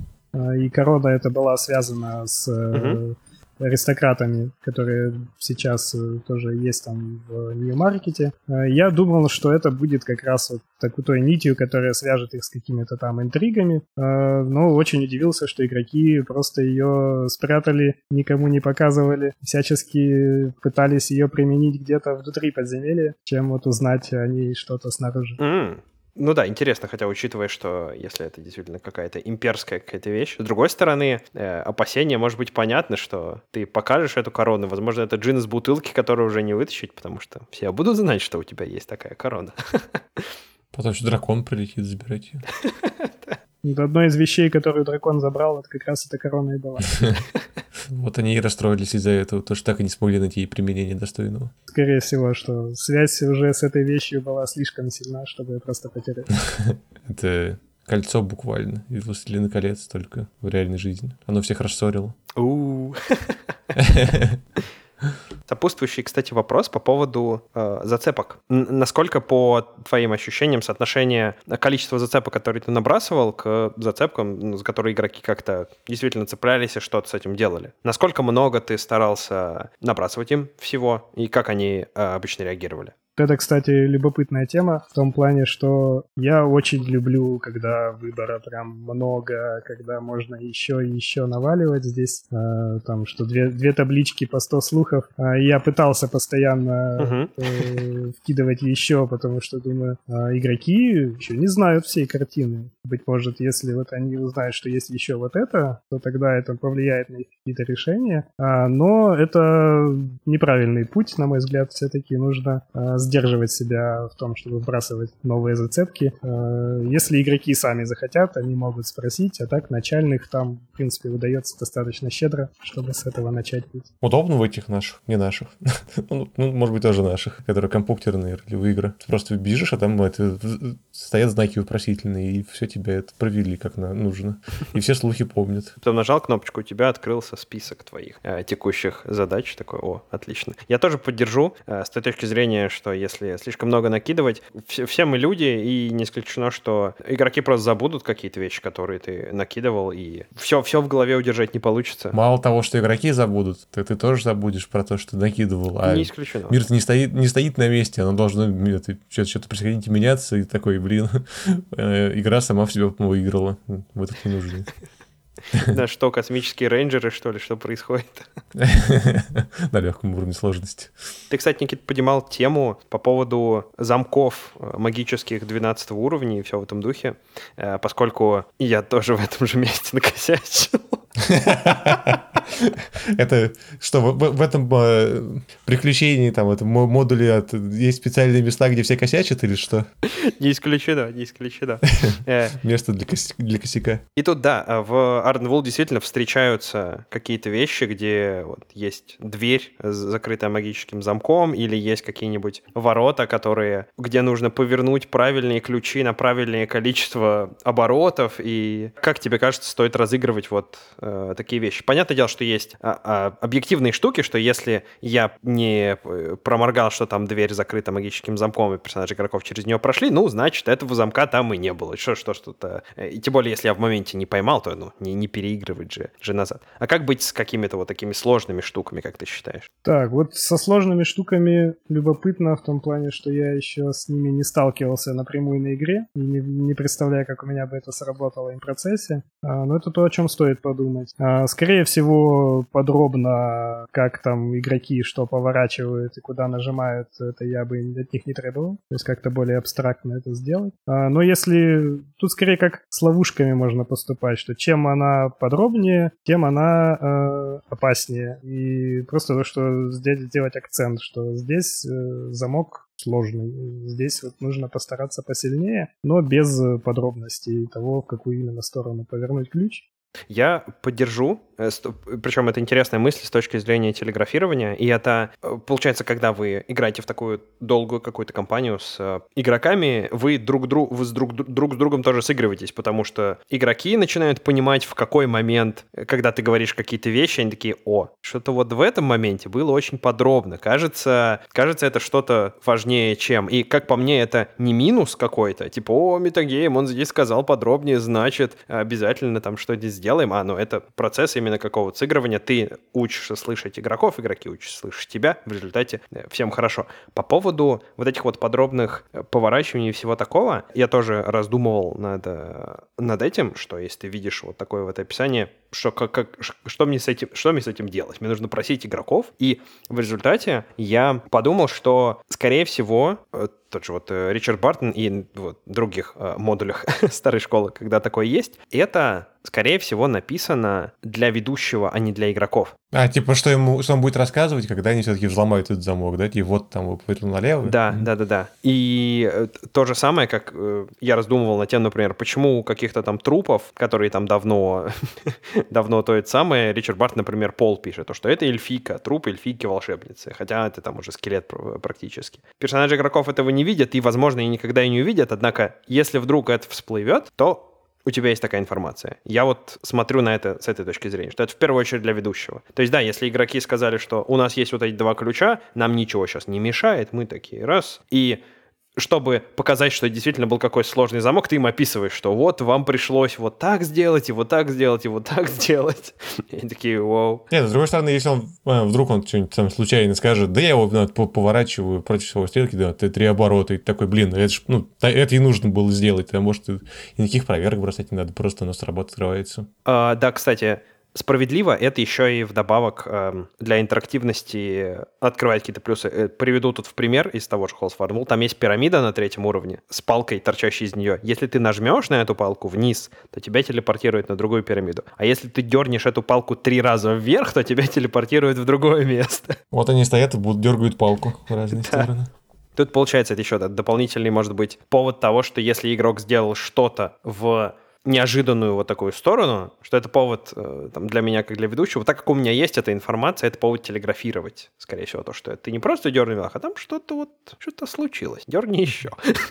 Speaker 3: и корона эта была связана с аристократами, которые сейчас тоже есть там в Нью-Маркете. Я думал, что это будет как раз вот такой нитью, которая свяжет их с какими-то там интригами, но очень удивился, что игроки просто ее спрятали, никому не показывали, всячески пытались ее применить где-то внутри подземелья, чем вот узнать о ней что-то снаружи.
Speaker 1: Ну да, интересно, хотя учитывая, что если это действительно какая-то имперская какая-то вещь. С другой стороны, опасение может быть понятно, что ты покажешь эту корону, возможно, это джин из бутылки, которую уже не вытащить, потому что все будут знать, что у тебя есть такая корона.
Speaker 2: Потом еще дракон прилетит забирать ее.
Speaker 3: Одной из вещей, которую дракон забрал, это как раз эта корона и была.
Speaker 2: Вот они и расстроились из-за этого, то что так и не смогли найти ей применение достойного.
Speaker 3: Скорее всего, что связь уже с этой вещью была слишком сильна, чтобы ее просто потерять.
Speaker 2: Это кольцо буквально из «Властелина колец», только в реальной жизни. Оно всех рассорило.
Speaker 1: Сопутствующий, кстати, вопрос по поводу зацепок. Насколько, по твоим ощущениям, соотношение количества зацепок, которые ты набрасывал, к зацепкам, за которые игроки как-то действительно цеплялись и что-то с этим делали? Насколько много ты старался набрасывать им всего, и как они обычно реагировали?
Speaker 3: Это, кстати, любопытная тема в том плане, что я очень люблю, когда выбора прям много, когда можно еще и еще наваливать здесь, там, что две таблички по 100 слухов. Я пытался постоянно вкидывать еще, потому что, думаю, игроки еще не знают всей картины. Быть может, если вот они узнают, что есть еще вот это, то тогда это повлияет на их какие-то решения. Но это неправильный путь, на мой взгляд, все-таки нужно сдерживать себя в том, чтобы вбрасывать новые зацепки. Если игроки сами захотят, они могут спросить, а так начальных там, в принципе, выдается достаточно щедро, чтобы с этого начать путь.
Speaker 2: Удобно в этих наших, не наших, ну, может быть, тоже наших, которые компьютерные ролевые игры. Ты просто бежишь, а там стоят знаки вопросительные, и все тебя это провели как нужно. И все слухи помнят.
Speaker 1: Потом нажал кнопочку, у тебя открылся список твоих текущих задач. Такой, отлично. Я тоже поддержу с той точки зрения, что если слишком много накидывать, все мы люди, и не исключено, что игроки просто забудут какие-то вещи, которые ты накидывал, и все в голове удержать не получится.
Speaker 2: Мало того, что игроки забудут, ты тоже забудешь про то, что ты накидывал.
Speaker 1: Не исключено.
Speaker 2: Мир-то не стоит на месте, оно должно что-то происходить и меняться, и такой, игра сама в себя выиграла. В этот не нужно.
Speaker 1: Да, что, космические рейнджеры, что ли, что происходит?
Speaker 2: На легком уровне сложности.
Speaker 1: Ты, кстати, Никита, поднимал тему по поводу замков магических 12 уровня и все в этом духе, поскольку я тоже в этом же месте накосячил.
Speaker 2: Это что, в этом приключении, там, в этом модуле есть специальные места, где все косячат или что?
Speaker 1: Не исключено, не исключено.
Speaker 2: Место для косяка.
Speaker 1: И тут, да, в Ardenwold действительно встречаются какие-то вещи, где вот есть дверь, закрытая магическим замком, или есть какие-нибудь ворота, где нужно повернуть правильные ключи на правильное количество оборотов, и как тебе кажется, стоит разыгрывать вот такие вещи? Понятное дело, что есть объективные штуки, что если я не проморгал, что там дверь закрыта магическим замком, и персонажи игроков через нее прошли, ну, значит, этого замка там и не было. Что-то. И тем более, если я в моменте не поймал, то не переигрывать же назад. А как быть с какими-то вот такими сложными штуками, как ты считаешь?
Speaker 3: Так, вот со сложными штуками любопытно в том плане, что я еще с ними не сталкивался напрямую на игре, и не представляю, как у меня бы это сработало в процессе. Но это то, о чем стоит подумать. Скорее всего, подробно, как там игроки что поворачивают и куда нажимают, это я бы от них не требовал. То есть как-то более абстрактно это сделать. Но если... Тут скорее как с ловушками можно поступать, что чем она подробнее, тем она опаснее. И просто то, что здесь сделать акцент, что здесь замок сложный. Здесь вот нужно постараться посильнее, но без подробностей того, в какую именно сторону повернуть ключ.
Speaker 1: Я поддержу, причем это интересная мысль с точки зрения телеграфирования, и это, получается, когда вы играете в такую долгую какую-то кампанию с игроками, вы друг с другом тоже сыгрываетесь, потому что игроки начинают понимать, в какой момент, когда ты говоришь какие-то вещи, они такие: о, что-то вот в этом моменте было очень подробно, кажется, это что-то важнее, чем... И, как по мне, это не минус какой-то, типа: о, метагейм, он здесь сказал подробнее, значит, обязательно там что-то сделаем. Ну это процесс именно какого-то сыгрывания. Ты учишься слышать игроков, игроки учатся слышать тебя. В результате всем хорошо. По поводу вот этих вот подробных поворачиваний и всего такого, я тоже раздумывал над этим, что если ты видишь вот такое вот описание, что мне с этим делать? Мне нужно просить игроков. И в результате я подумал, что, скорее всего, тот же вот Ричард Бартон и вот других модулях старой школы, когда такое есть, это, скорее всего, написано для ведущего, а не для игроков.
Speaker 2: Типа, что он будет рассказывать, когда они все-таки взломают этот замок, да? И вот там его повернул налево.
Speaker 1: Да. И то же самое, как я раздумывал на тему, например, почему у каких-то там трупов, которые там давно то это самое, Ричард Бартон, например, Пол пишет, что это эльфийка, труп эльфийки-волшебницы, хотя это там уже скелет практически. Персонажи игроков этого не видят и, возможно, и никогда и не увидят, однако, если вдруг это всплывет, то у тебя есть такая информация. Я вот смотрю на это с этой точки зрения, что это в первую очередь для ведущего. То есть, да, если игроки сказали, что у нас есть вот эти два ключа, нам ничего сейчас не мешает, мы такие раз, и чтобы показать, что действительно был какой-то сложный замок, ты им описываешь, что вот вам пришлось вот так сделать, и вот так сделать, и вот так сделать. И они такие: вау.
Speaker 2: Нет, с другой стороны, если вдруг он что-нибудь там случайно скажет: да я его поворачиваю против своего стрелки, да, 3 оборота, и ты такой: блин, это и нужно было сделать, а может, и никаких проверок бросать не надо, просто у нас работа открывается.
Speaker 1: Да, кстати, справедливо, это еще и вдобавок для интерактивности открывает какие-то плюсы. Приведу тут в пример из того же Halls of Ardenwold. Там есть пирамида на 3-м уровне с палкой, торчащей из нее. Если ты нажмешь на эту палку вниз, то тебя телепортирует на другую пирамиду. А если ты дернешь эту палку 3 раза вверх, то тебя телепортирует в другое место.
Speaker 2: Вот они стоят и дергают палку в разные стороны.
Speaker 1: Тут, получается, это еще дополнительный, может быть, повод того, что если игрок сделал что-то в неожиданную вот такую сторону, что это повод там, для меня, как для ведущего, так как у меня есть эта информация, это повод телеграфировать, скорее всего, то, что ты не просто дерни вверх, а там что-то случилось. Дерни еще.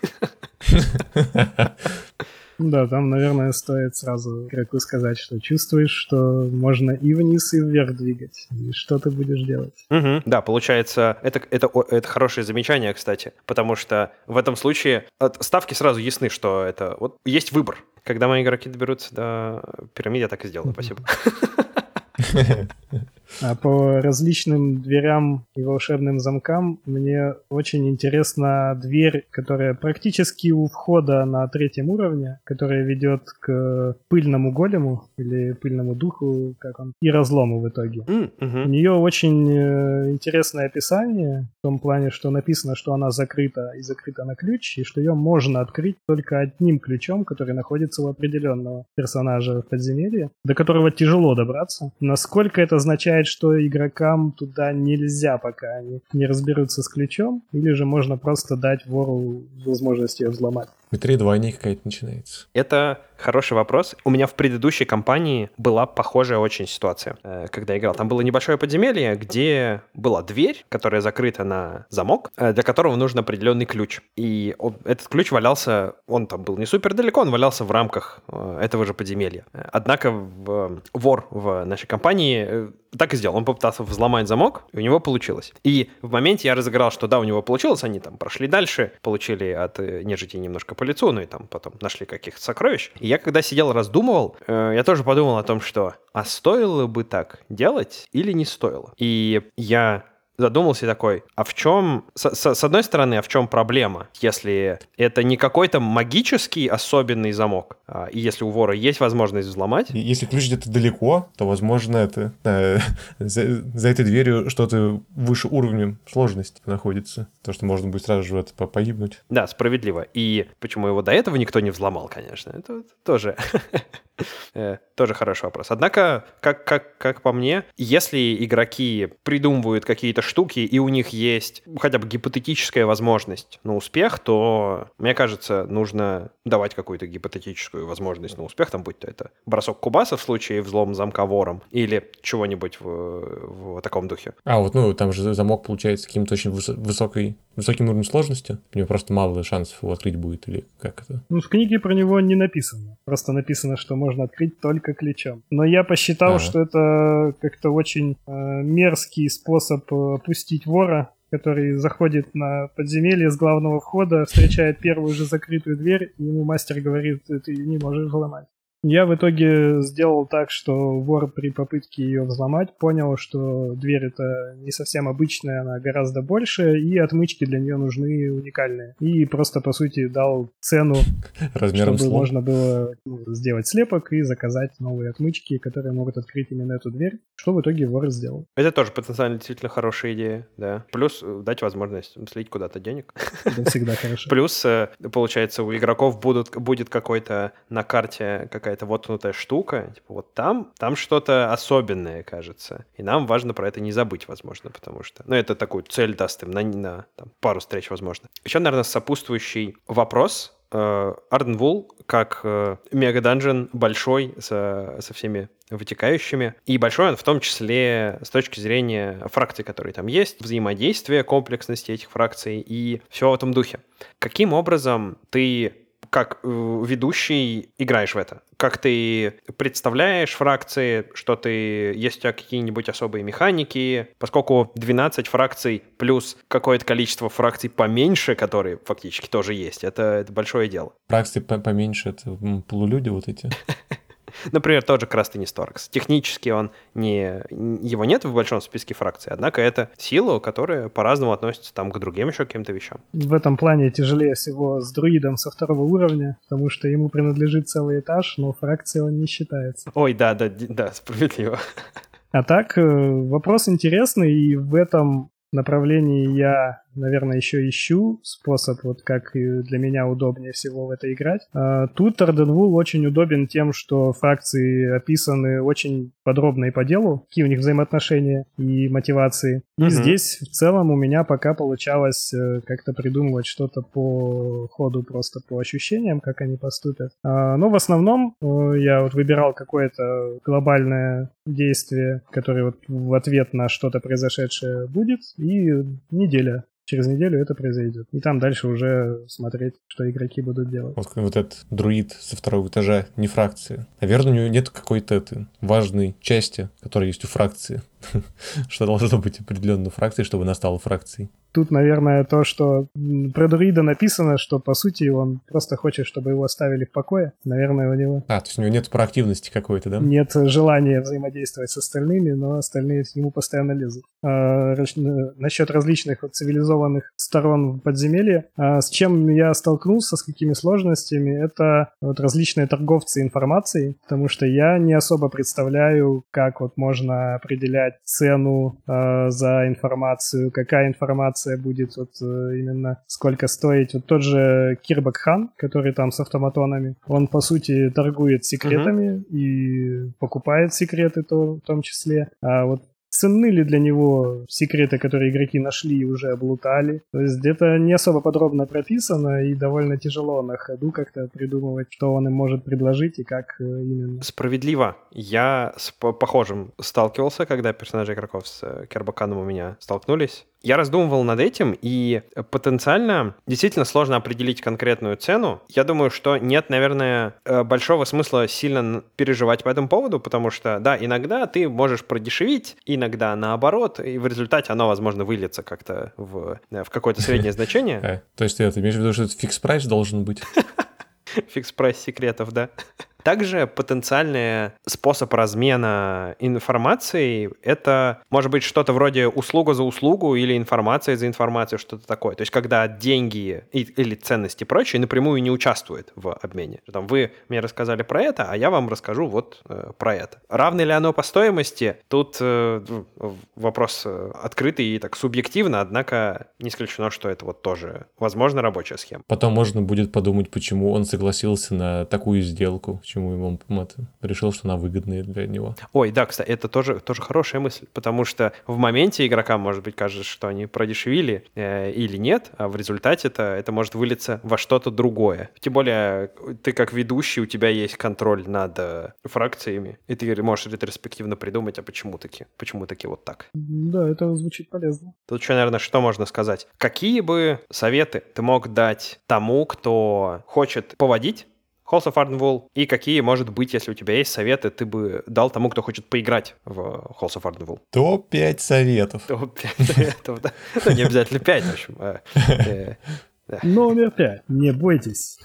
Speaker 3: Да, там, наверное, стоит сразу игроку сказать, что чувствуешь, что можно и вниз, и вверх двигать. И что ты будешь делать?
Speaker 1: Да, получается, это хорошее замечание, кстати, потому что в этом случае ставки сразу ясны, что это вот есть выбор. Когда мои игроки доберутся до пирамиды, я так и сделаю. Спасибо.
Speaker 3: А по различным дверям и волшебным замкам мне очень интересна дверь, которая практически у входа на 3-м уровне, которая ведет к пыльному голему или пыльному духу, как он, и разлому в итоге. У нее очень интересное описание в том плане, что написано, что она закрыта и закрыта на ключ, и что ее можно открыть только одним ключом, который находится у определенного персонажа в подземелье, до которого тяжело добраться. Насколько это означает, что игрокам туда нельзя, пока они не разберутся с ключом, или же можно просто дать вору возможность ее взломать?
Speaker 2: Метроидвания какая-то начинается.
Speaker 1: Это хороший вопрос. У меня в предыдущей кампании была похожая очень ситуация, когда я играл. Там было небольшое подземелье, где была дверь, которая закрыта на замок, для которого нужен определенный ключ. И этот ключ валялся, он там был не супер далеко, он валялся в рамках этого же подземелья. Однако вор в нашей компании так и сделал. Он попытался взломать замок, и у него получилось. И в моменте я разыграл, что да, у него получилось, они там прошли дальше, получили от нежити немножко по лицу, ну и там потом нашли каких-то сокровищ. И я когда сидел раздумывал, я тоже подумал о том, что а стоило бы так делать или не стоило? И я задумался такой, а в чем, с одной стороны, а в чем проблема, если это не какой-то магический особенный замок, и если у вора есть возможность взломать?
Speaker 2: Если ключ где-то далеко, то, возможно, это за этой дверью что-то выше уровнем сложности находится. То, что можно будет сразу же погибнуть.
Speaker 1: Да, справедливо. И почему его до этого никто не взломал, конечно, это тоже... Тоже хороший вопрос. Однако, как по мне, если игроки придумывают какие-то штуки, и у них есть хотя бы гипотетическая возможность на успех, то, мне кажется, нужно давать какую-то гипотетическую возможность на успех, там будь то это бросок кубаса в случае взлома замка вором, или чего-нибудь в таком духе.
Speaker 2: Там же замок получается каким-то очень высоким уровнем сложности. У него просто мало шансов его открыть будет, или как это?
Speaker 3: В книге про него не написано. Просто написано, что можно открыть только ключом. Но я посчитал, что это как-то очень мерзкий способ пустить вора, который заходит на подземелье с главного входа, встречает первую же закрытую дверь, и ему мастер говорит, ты не можешь взломать. Я в итоге сделал так, что вор при попытке ее взломать понял, что дверь это не совсем обычная, она гораздо больше, и отмычки для нее нужны уникальные. И просто, по сути, дал цену,
Speaker 2: размером
Speaker 3: чтобы
Speaker 2: слон.
Speaker 3: можно было сделать слепок и заказать новые отмычки, которые могут открыть именно эту дверь, что в итоге вор сделал.
Speaker 1: Это тоже потенциально действительно хорошая идея, да. Плюс дать возможность слить куда-то денег.
Speaker 3: Это всегда хорошо.
Speaker 1: Плюс, получается, у игроков будет какой-то на карте какая-то воткнутая штука, типа вот там что-то особенное, кажется. И нам важно про это не забыть, возможно, потому что, это такую цель даст им на пару встреч, возможно. Еще, наверное, сопутствующий вопрос. Ardenwool как мега-данжен большой со всеми вытекающими. И большой он в том числе с точки зрения фракций, которые там есть, взаимодействия, комплексности этих фракций и все в этом духе. Каким образом ты как ведущий играешь в это? Как ты представляешь фракции, есть у тебя какие-нибудь особые механики? Поскольку 12 фракций плюс какое-то количество фракций поменьше, которые фактически тоже есть, это большое дело.
Speaker 2: Фракции поменьше, это полулюди вот эти?
Speaker 1: Например, тот же Крастенис Торакс. Технически его нет в большом списке фракций, однако это сила, которая по-разному относится там к другим еще каким-то вещам.
Speaker 3: В этом плане тяжелее всего с друидом со 2 уровня, потому что ему принадлежит целый этаж, но фракцией он не считается.
Speaker 1: Ой, да, справедливо.
Speaker 3: А так, вопрос интересный, и в этом направлении я, наверное, еще ищу способ, как для меня удобнее всего в это играть. Тут Ardenwool очень удобен тем, что фракции описаны очень подробно и по делу, какие у них взаимоотношения и мотивации. И здесь в целом у меня пока получалось как-то придумывать что-то по ходу, просто по ощущениям, как они поступят. Но в основном я выбирал какое-то глобальное действие, которое в ответ на что-то произошедшее будет, и через неделю это произойдет. И там дальше уже смотреть, что игроки будут делать.
Speaker 2: Вот этот друид со 2 этажа, не фракция. Наверное, у него нет какой-то важной части, которая есть у фракции. что должно быть определенной фракцией, чтобы она стала фракцией.
Speaker 3: Тут, наверное, то, что про друида написано, что, по сути, он просто хочет, чтобы его оставили в покое. Наверное, у него...
Speaker 2: То есть у него нет проактивности какой-то, да?
Speaker 3: Нет желания взаимодействовать с остальными, но остальные ему постоянно лезут. Насчет различных цивилизованных сторон подземелья, с чем я столкнулся, с какими сложностями, это различные торговцы информацией, потому что я не особо представляю, как можно определять цену за информацию, какая информация будет именно сколько стоить. Тот же Кирбакхан, который там с автоматонами, он по сути торгует секретами и покупает секреты в том числе. А ценны ли для него секреты, которые игроки нашли и уже облутали? То есть где-то не особо подробно прописано, и довольно тяжело на ходу как-то придумывать, что он им может предложить и как именно.
Speaker 1: Справедливо. Я с похожим сталкивался, когда персонажи игроков с Кербаканом у меня столкнулись. Я раздумывал над этим, и потенциально действительно сложно определить конкретную цену. Я думаю, что нет, наверное, большого смысла сильно переживать по этому поводу, потому что, да, иногда ты можешь продешевить, иногда наоборот, и в результате оно, возможно, выльется как-то в какое-то среднее значение.
Speaker 2: То есть ты имеешь в виду, что это фикс-прайс должен быть?
Speaker 1: Фикс-прайс секретов, да. Также потенциальный способ размена информацией — это может быть что-то вроде услуга за услугу или информация за информацию, что-то такое. То есть когда деньги или ценности и прочее напрямую не участвуют в обмене. Там, вы мне рассказали про это, а я вам расскажу про это. Равно ли оно по стоимости? Тут вопрос открытый и так субъективно, однако не исключено, что это тоже, возможно, рабочая схема.
Speaker 2: Потом можно будет подумать, почему он согласился на такую сделку, почему он решил, что она выгодная для него.
Speaker 1: Ой, да, кстати, это тоже хорошая мысль, потому что в моменте игрокам, может быть, кажется, что они продешевили или нет, а в результате это может вылиться во что-то другое. Тем более, ты как ведущий, у тебя есть контроль над фракциями, и ты можешь ретроспективно придумать, а почему таки вот так.
Speaker 3: Да, это звучит полезно.
Speaker 1: Тут еще, наверное, что можно сказать? Какие бы советы ты мог дать тому, кто хочет поводить Halls of Ardenwool, и какие, может быть, если у тебя есть советы, ты бы дал тому, кто хочет поиграть в Halls of Ardenwool?
Speaker 2: Топ-5 советов.
Speaker 1: Топ-5 советов, да. Ну, не обязательно 5, в общем.
Speaker 3: Номер 5. Не бойтесь.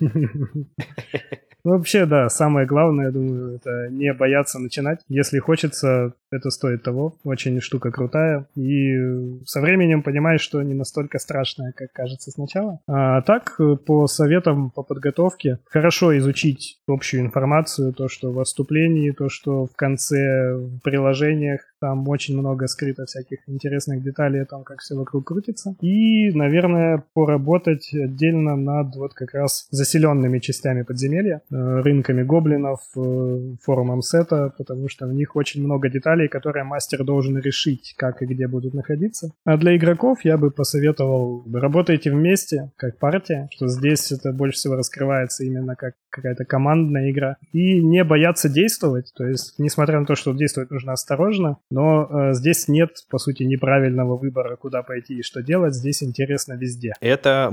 Speaker 3: Вообще, да, самое главное, я думаю, это не бояться начинать. Если хочется, это стоит того. Очень штука крутая. И со временем понимаешь, что не настолько страшная, как кажется сначала. А так, по советам, по подготовке, хорошо изучить общую информацию, то, что в вступлении, то, что в конце в приложениях. Там очень много скрыто всяких интересных деталей о том, как все вокруг крутится. И, наверное, поработать отдельно над как раз заселенными частями подземелья, рынками гоблинов, форумом сета, потому что в них очень много деталей, которые мастер должен решить, как и где будут находиться. А для игроков я бы посоветовал, работайте вместе, как партия, что здесь это больше всего раскрывается именно как какая-то командная игра. И не бояться действовать, то есть, несмотря на то, что действовать нужно осторожно, но здесь нет, по сути, неправильного выбора, куда пойти и что делать. Здесь интересно везде.
Speaker 1: Это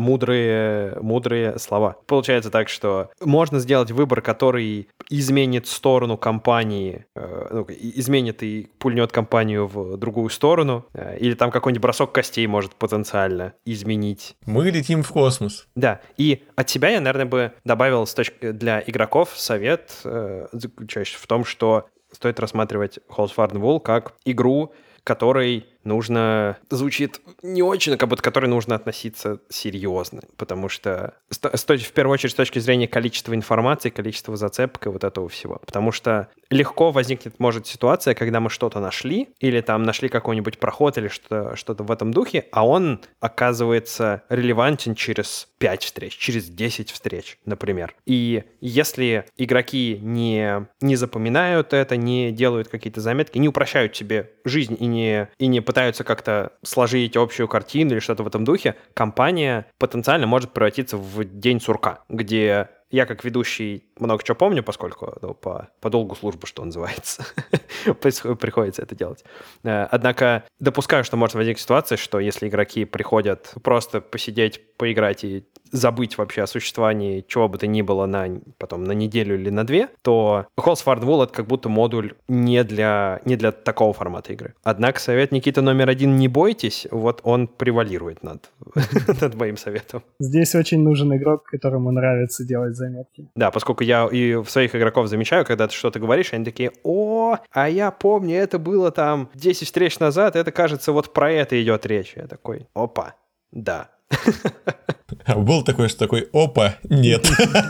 Speaker 1: мудрые слова. Получается так, что можно сделать выбор, который изменит сторону компании, изменит и пульнет компанию в другую сторону, или там какой-нибудь бросок костей может потенциально изменить.
Speaker 2: Мы летим в космос.
Speaker 1: Да, и от себя я, наверное, бы добавил для игроков совет, заключающийся в том, что стоит рассматривать Halls of Ardenwool как игру, которой нужно... Звучит не очень, как будто к которой нужно относиться серьезно, потому что в первую очередь с точки зрения количества информации, количества зацепок и вот этого всего. Потому что легко возникнет, может, ситуация, когда мы что-то нашли, или там нашли какой-нибудь проход, или что-то в этом духе, а он оказывается релевантен через 5 встреч, через 10 встреч, например. И если игроки не запоминают это, не делают какие-то заметки, не упрощают себе жизнь и не пытаются как-то сложить общую картину или что-то в этом духе, компания потенциально может превратиться в день сурка, где я как ведущий много чего помню, поскольку по долгу службы, что называется, приходится это делать. Однако допускаю, что может возникнуть ситуация, что если игроки приходят просто посидеть, поиграть и забыть вообще о существовании чего бы то ни было потом на неделю или на 2, то Holsward Wool — это как будто модуль не для такого формата игры. Однако совет Никита номер 1: не бойтесь, вот он превалирует над моим советом.
Speaker 3: Здесь очень нужен игрок, которому нравится делать заметки.
Speaker 1: Да, поскольку я и в своих игроков замечаю, когда ты что-то говоришь, они такие: о, а я помню, это было там 10 встреч назад, это, кажется, вот про это идет речь. Я такой: опа, да.
Speaker 2: А был такой, что такой: опа, нет.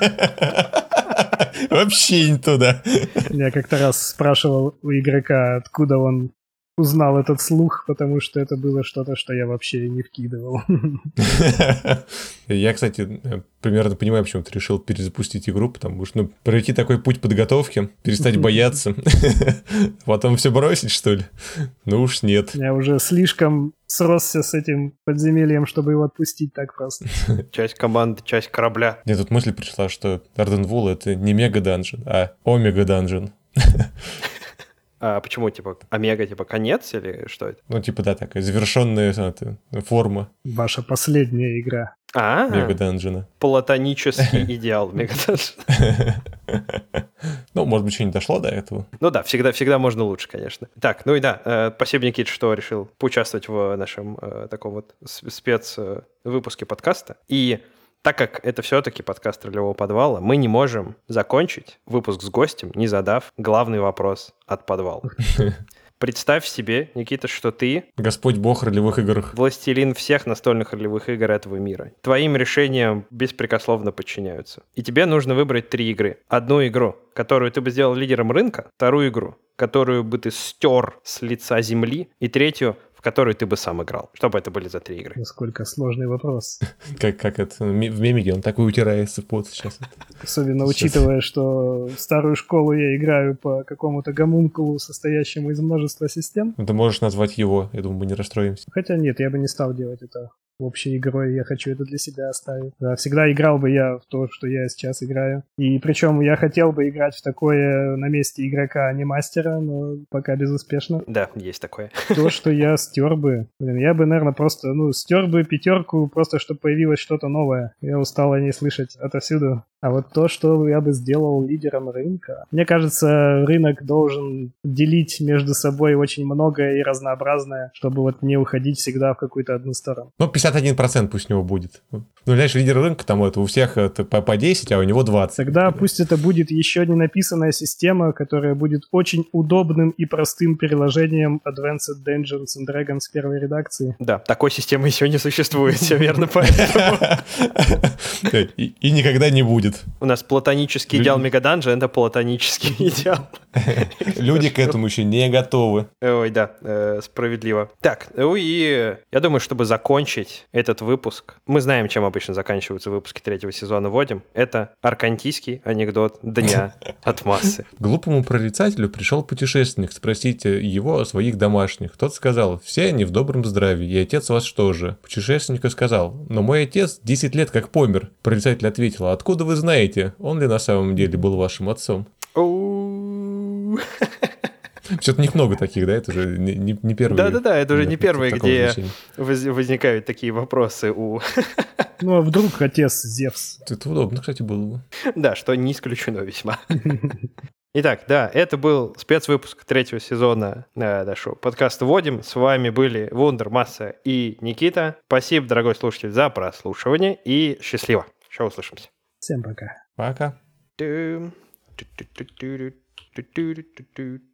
Speaker 2: Вообще не туда.
Speaker 3: Я как-то раз спрашивал у игрока, откуда он узнал этот слух, потому что это было что-то, что я вообще не вкидывал.
Speaker 2: Я, кстати, примерно понимаю, почему ты решил перезапустить игру, потому что пройти такой путь подготовки, перестать бояться, потом все бросить, что ли? Ну уж нет.
Speaker 3: Я уже слишком сросся с этим подземельем, чтобы его отпустить так просто.
Speaker 1: Часть команды, часть корабля.
Speaker 2: Мне тут мысль пришла, что Ardenwool — это не мега-данжен, а омега-данжен.
Speaker 1: А почему, типа, омега, типа, конец или что это?
Speaker 2: Ну, типа, да, такая завершенная форма
Speaker 3: Ваша последняя игра.
Speaker 2: мега-данжена.
Speaker 1: Платонический идеал мега-данжена.
Speaker 2: Ну, может быть, еще не дошло до этого.
Speaker 1: Ну да, всегда можно лучше, конечно. Так, ну и да, спасибо, Никит, что решил поучаствовать в нашем таком вот спецвыпуске подкаста. И так как это все-таки подкаст «Ролевого подвала», мы не можем закончить выпуск с гостем, не задав главный вопрос от подвала. Представь себе, Никита, что ты
Speaker 2: Господь Бог ролевых игр.
Speaker 1: властелин всех настольных ролевых игр этого мира. Твоим решениям беспрекословно подчиняются. И тебе нужно выбрать 3 игры. Одну игру, которую ты бы сделал лидером рынка, вторую игру, которую бы ты стер с лица земли, и третью, в которую ты бы сам играл. Что бы это были за 3 игры?
Speaker 3: Насколько сложный вопрос.
Speaker 2: Как это в мемике, он такой утирается в пот сейчас.
Speaker 3: Особенно учитывая, что в старую школу я играю по какому-то гомункулу, состоящему из множества систем.
Speaker 2: Ну, ты можешь назвать его, я думаю, мы не расстроимся.
Speaker 3: Хотя нет, я бы не стал делать это общей игрой, я хочу это для себя оставить. Да, всегда играл бы я в то, что я сейчас играю. И причем я хотел бы играть в такое на месте игрока, а не мастера, но пока безуспешно.
Speaker 1: Да, есть такое.
Speaker 3: То, что я стер бы, я бы, наверное, просто, стер бы 5, просто чтобы появилось что-то новое. Я устал о ней слышать отовсюду. А вот то, что я бы сделал лидером рынка... Мне кажется, рынок должен делить между собой очень многое и разнообразное, чтобы вот не уходить всегда в какую-то одну сторону.
Speaker 2: Ну, 51% пусть у него будет. Ну, знаешь, лидер рынка, там это у всех это по 10, а у него 20.
Speaker 3: Тогда пусть это будет еще не написанная система, которая будет очень удобным и простым переложением Advanced Dungeons and Dragons первой редакции.
Speaker 1: Да, такой системы еще не существует, все верно, поэтому...
Speaker 2: И никогда не будет.
Speaker 1: У нас платонический идеал мегаданжа — это платонический идеал.
Speaker 2: Люди к этому еще не готовы.
Speaker 1: Ой, да, справедливо. Так, ну и я думаю, чтобы закончить этот выпуск, мы знаем, чем обычно заканчиваются выпуски 3-го сезона «Вводим». Это аркантийский анекдот дня от массы.
Speaker 2: Глупому прорицателю пришел путешественник спросить его о своих домашних. Тот сказал: все они в добром здравии, и отец ваш тоже. Путешественник сказал: но мой отец 10 лет как помер. Прорицатель ответил: откуда вы знаете, он ли на самом деле был вашим отцом? Что-то них много таких, да? Это уже не первый.
Speaker 1: Да-да-да, это уже не первый, где возникают такие вопросы у...
Speaker 3: Ну, а вдруг отец Зевс?
Speaker 2: Это удобно, кстати, было бы.
Speaker 1: Да, что не исключено весьма. Итак, да, это был спецвыпуск 3-го сезона нашего подкаста «Вводим». С вами были Вундер, Масса и Никита. Спасибо, дорогой слушатель, за прослушивание и счастливо. Еще услышимся.
Speaker 3: Всем пока.
Speaker 2: Пока.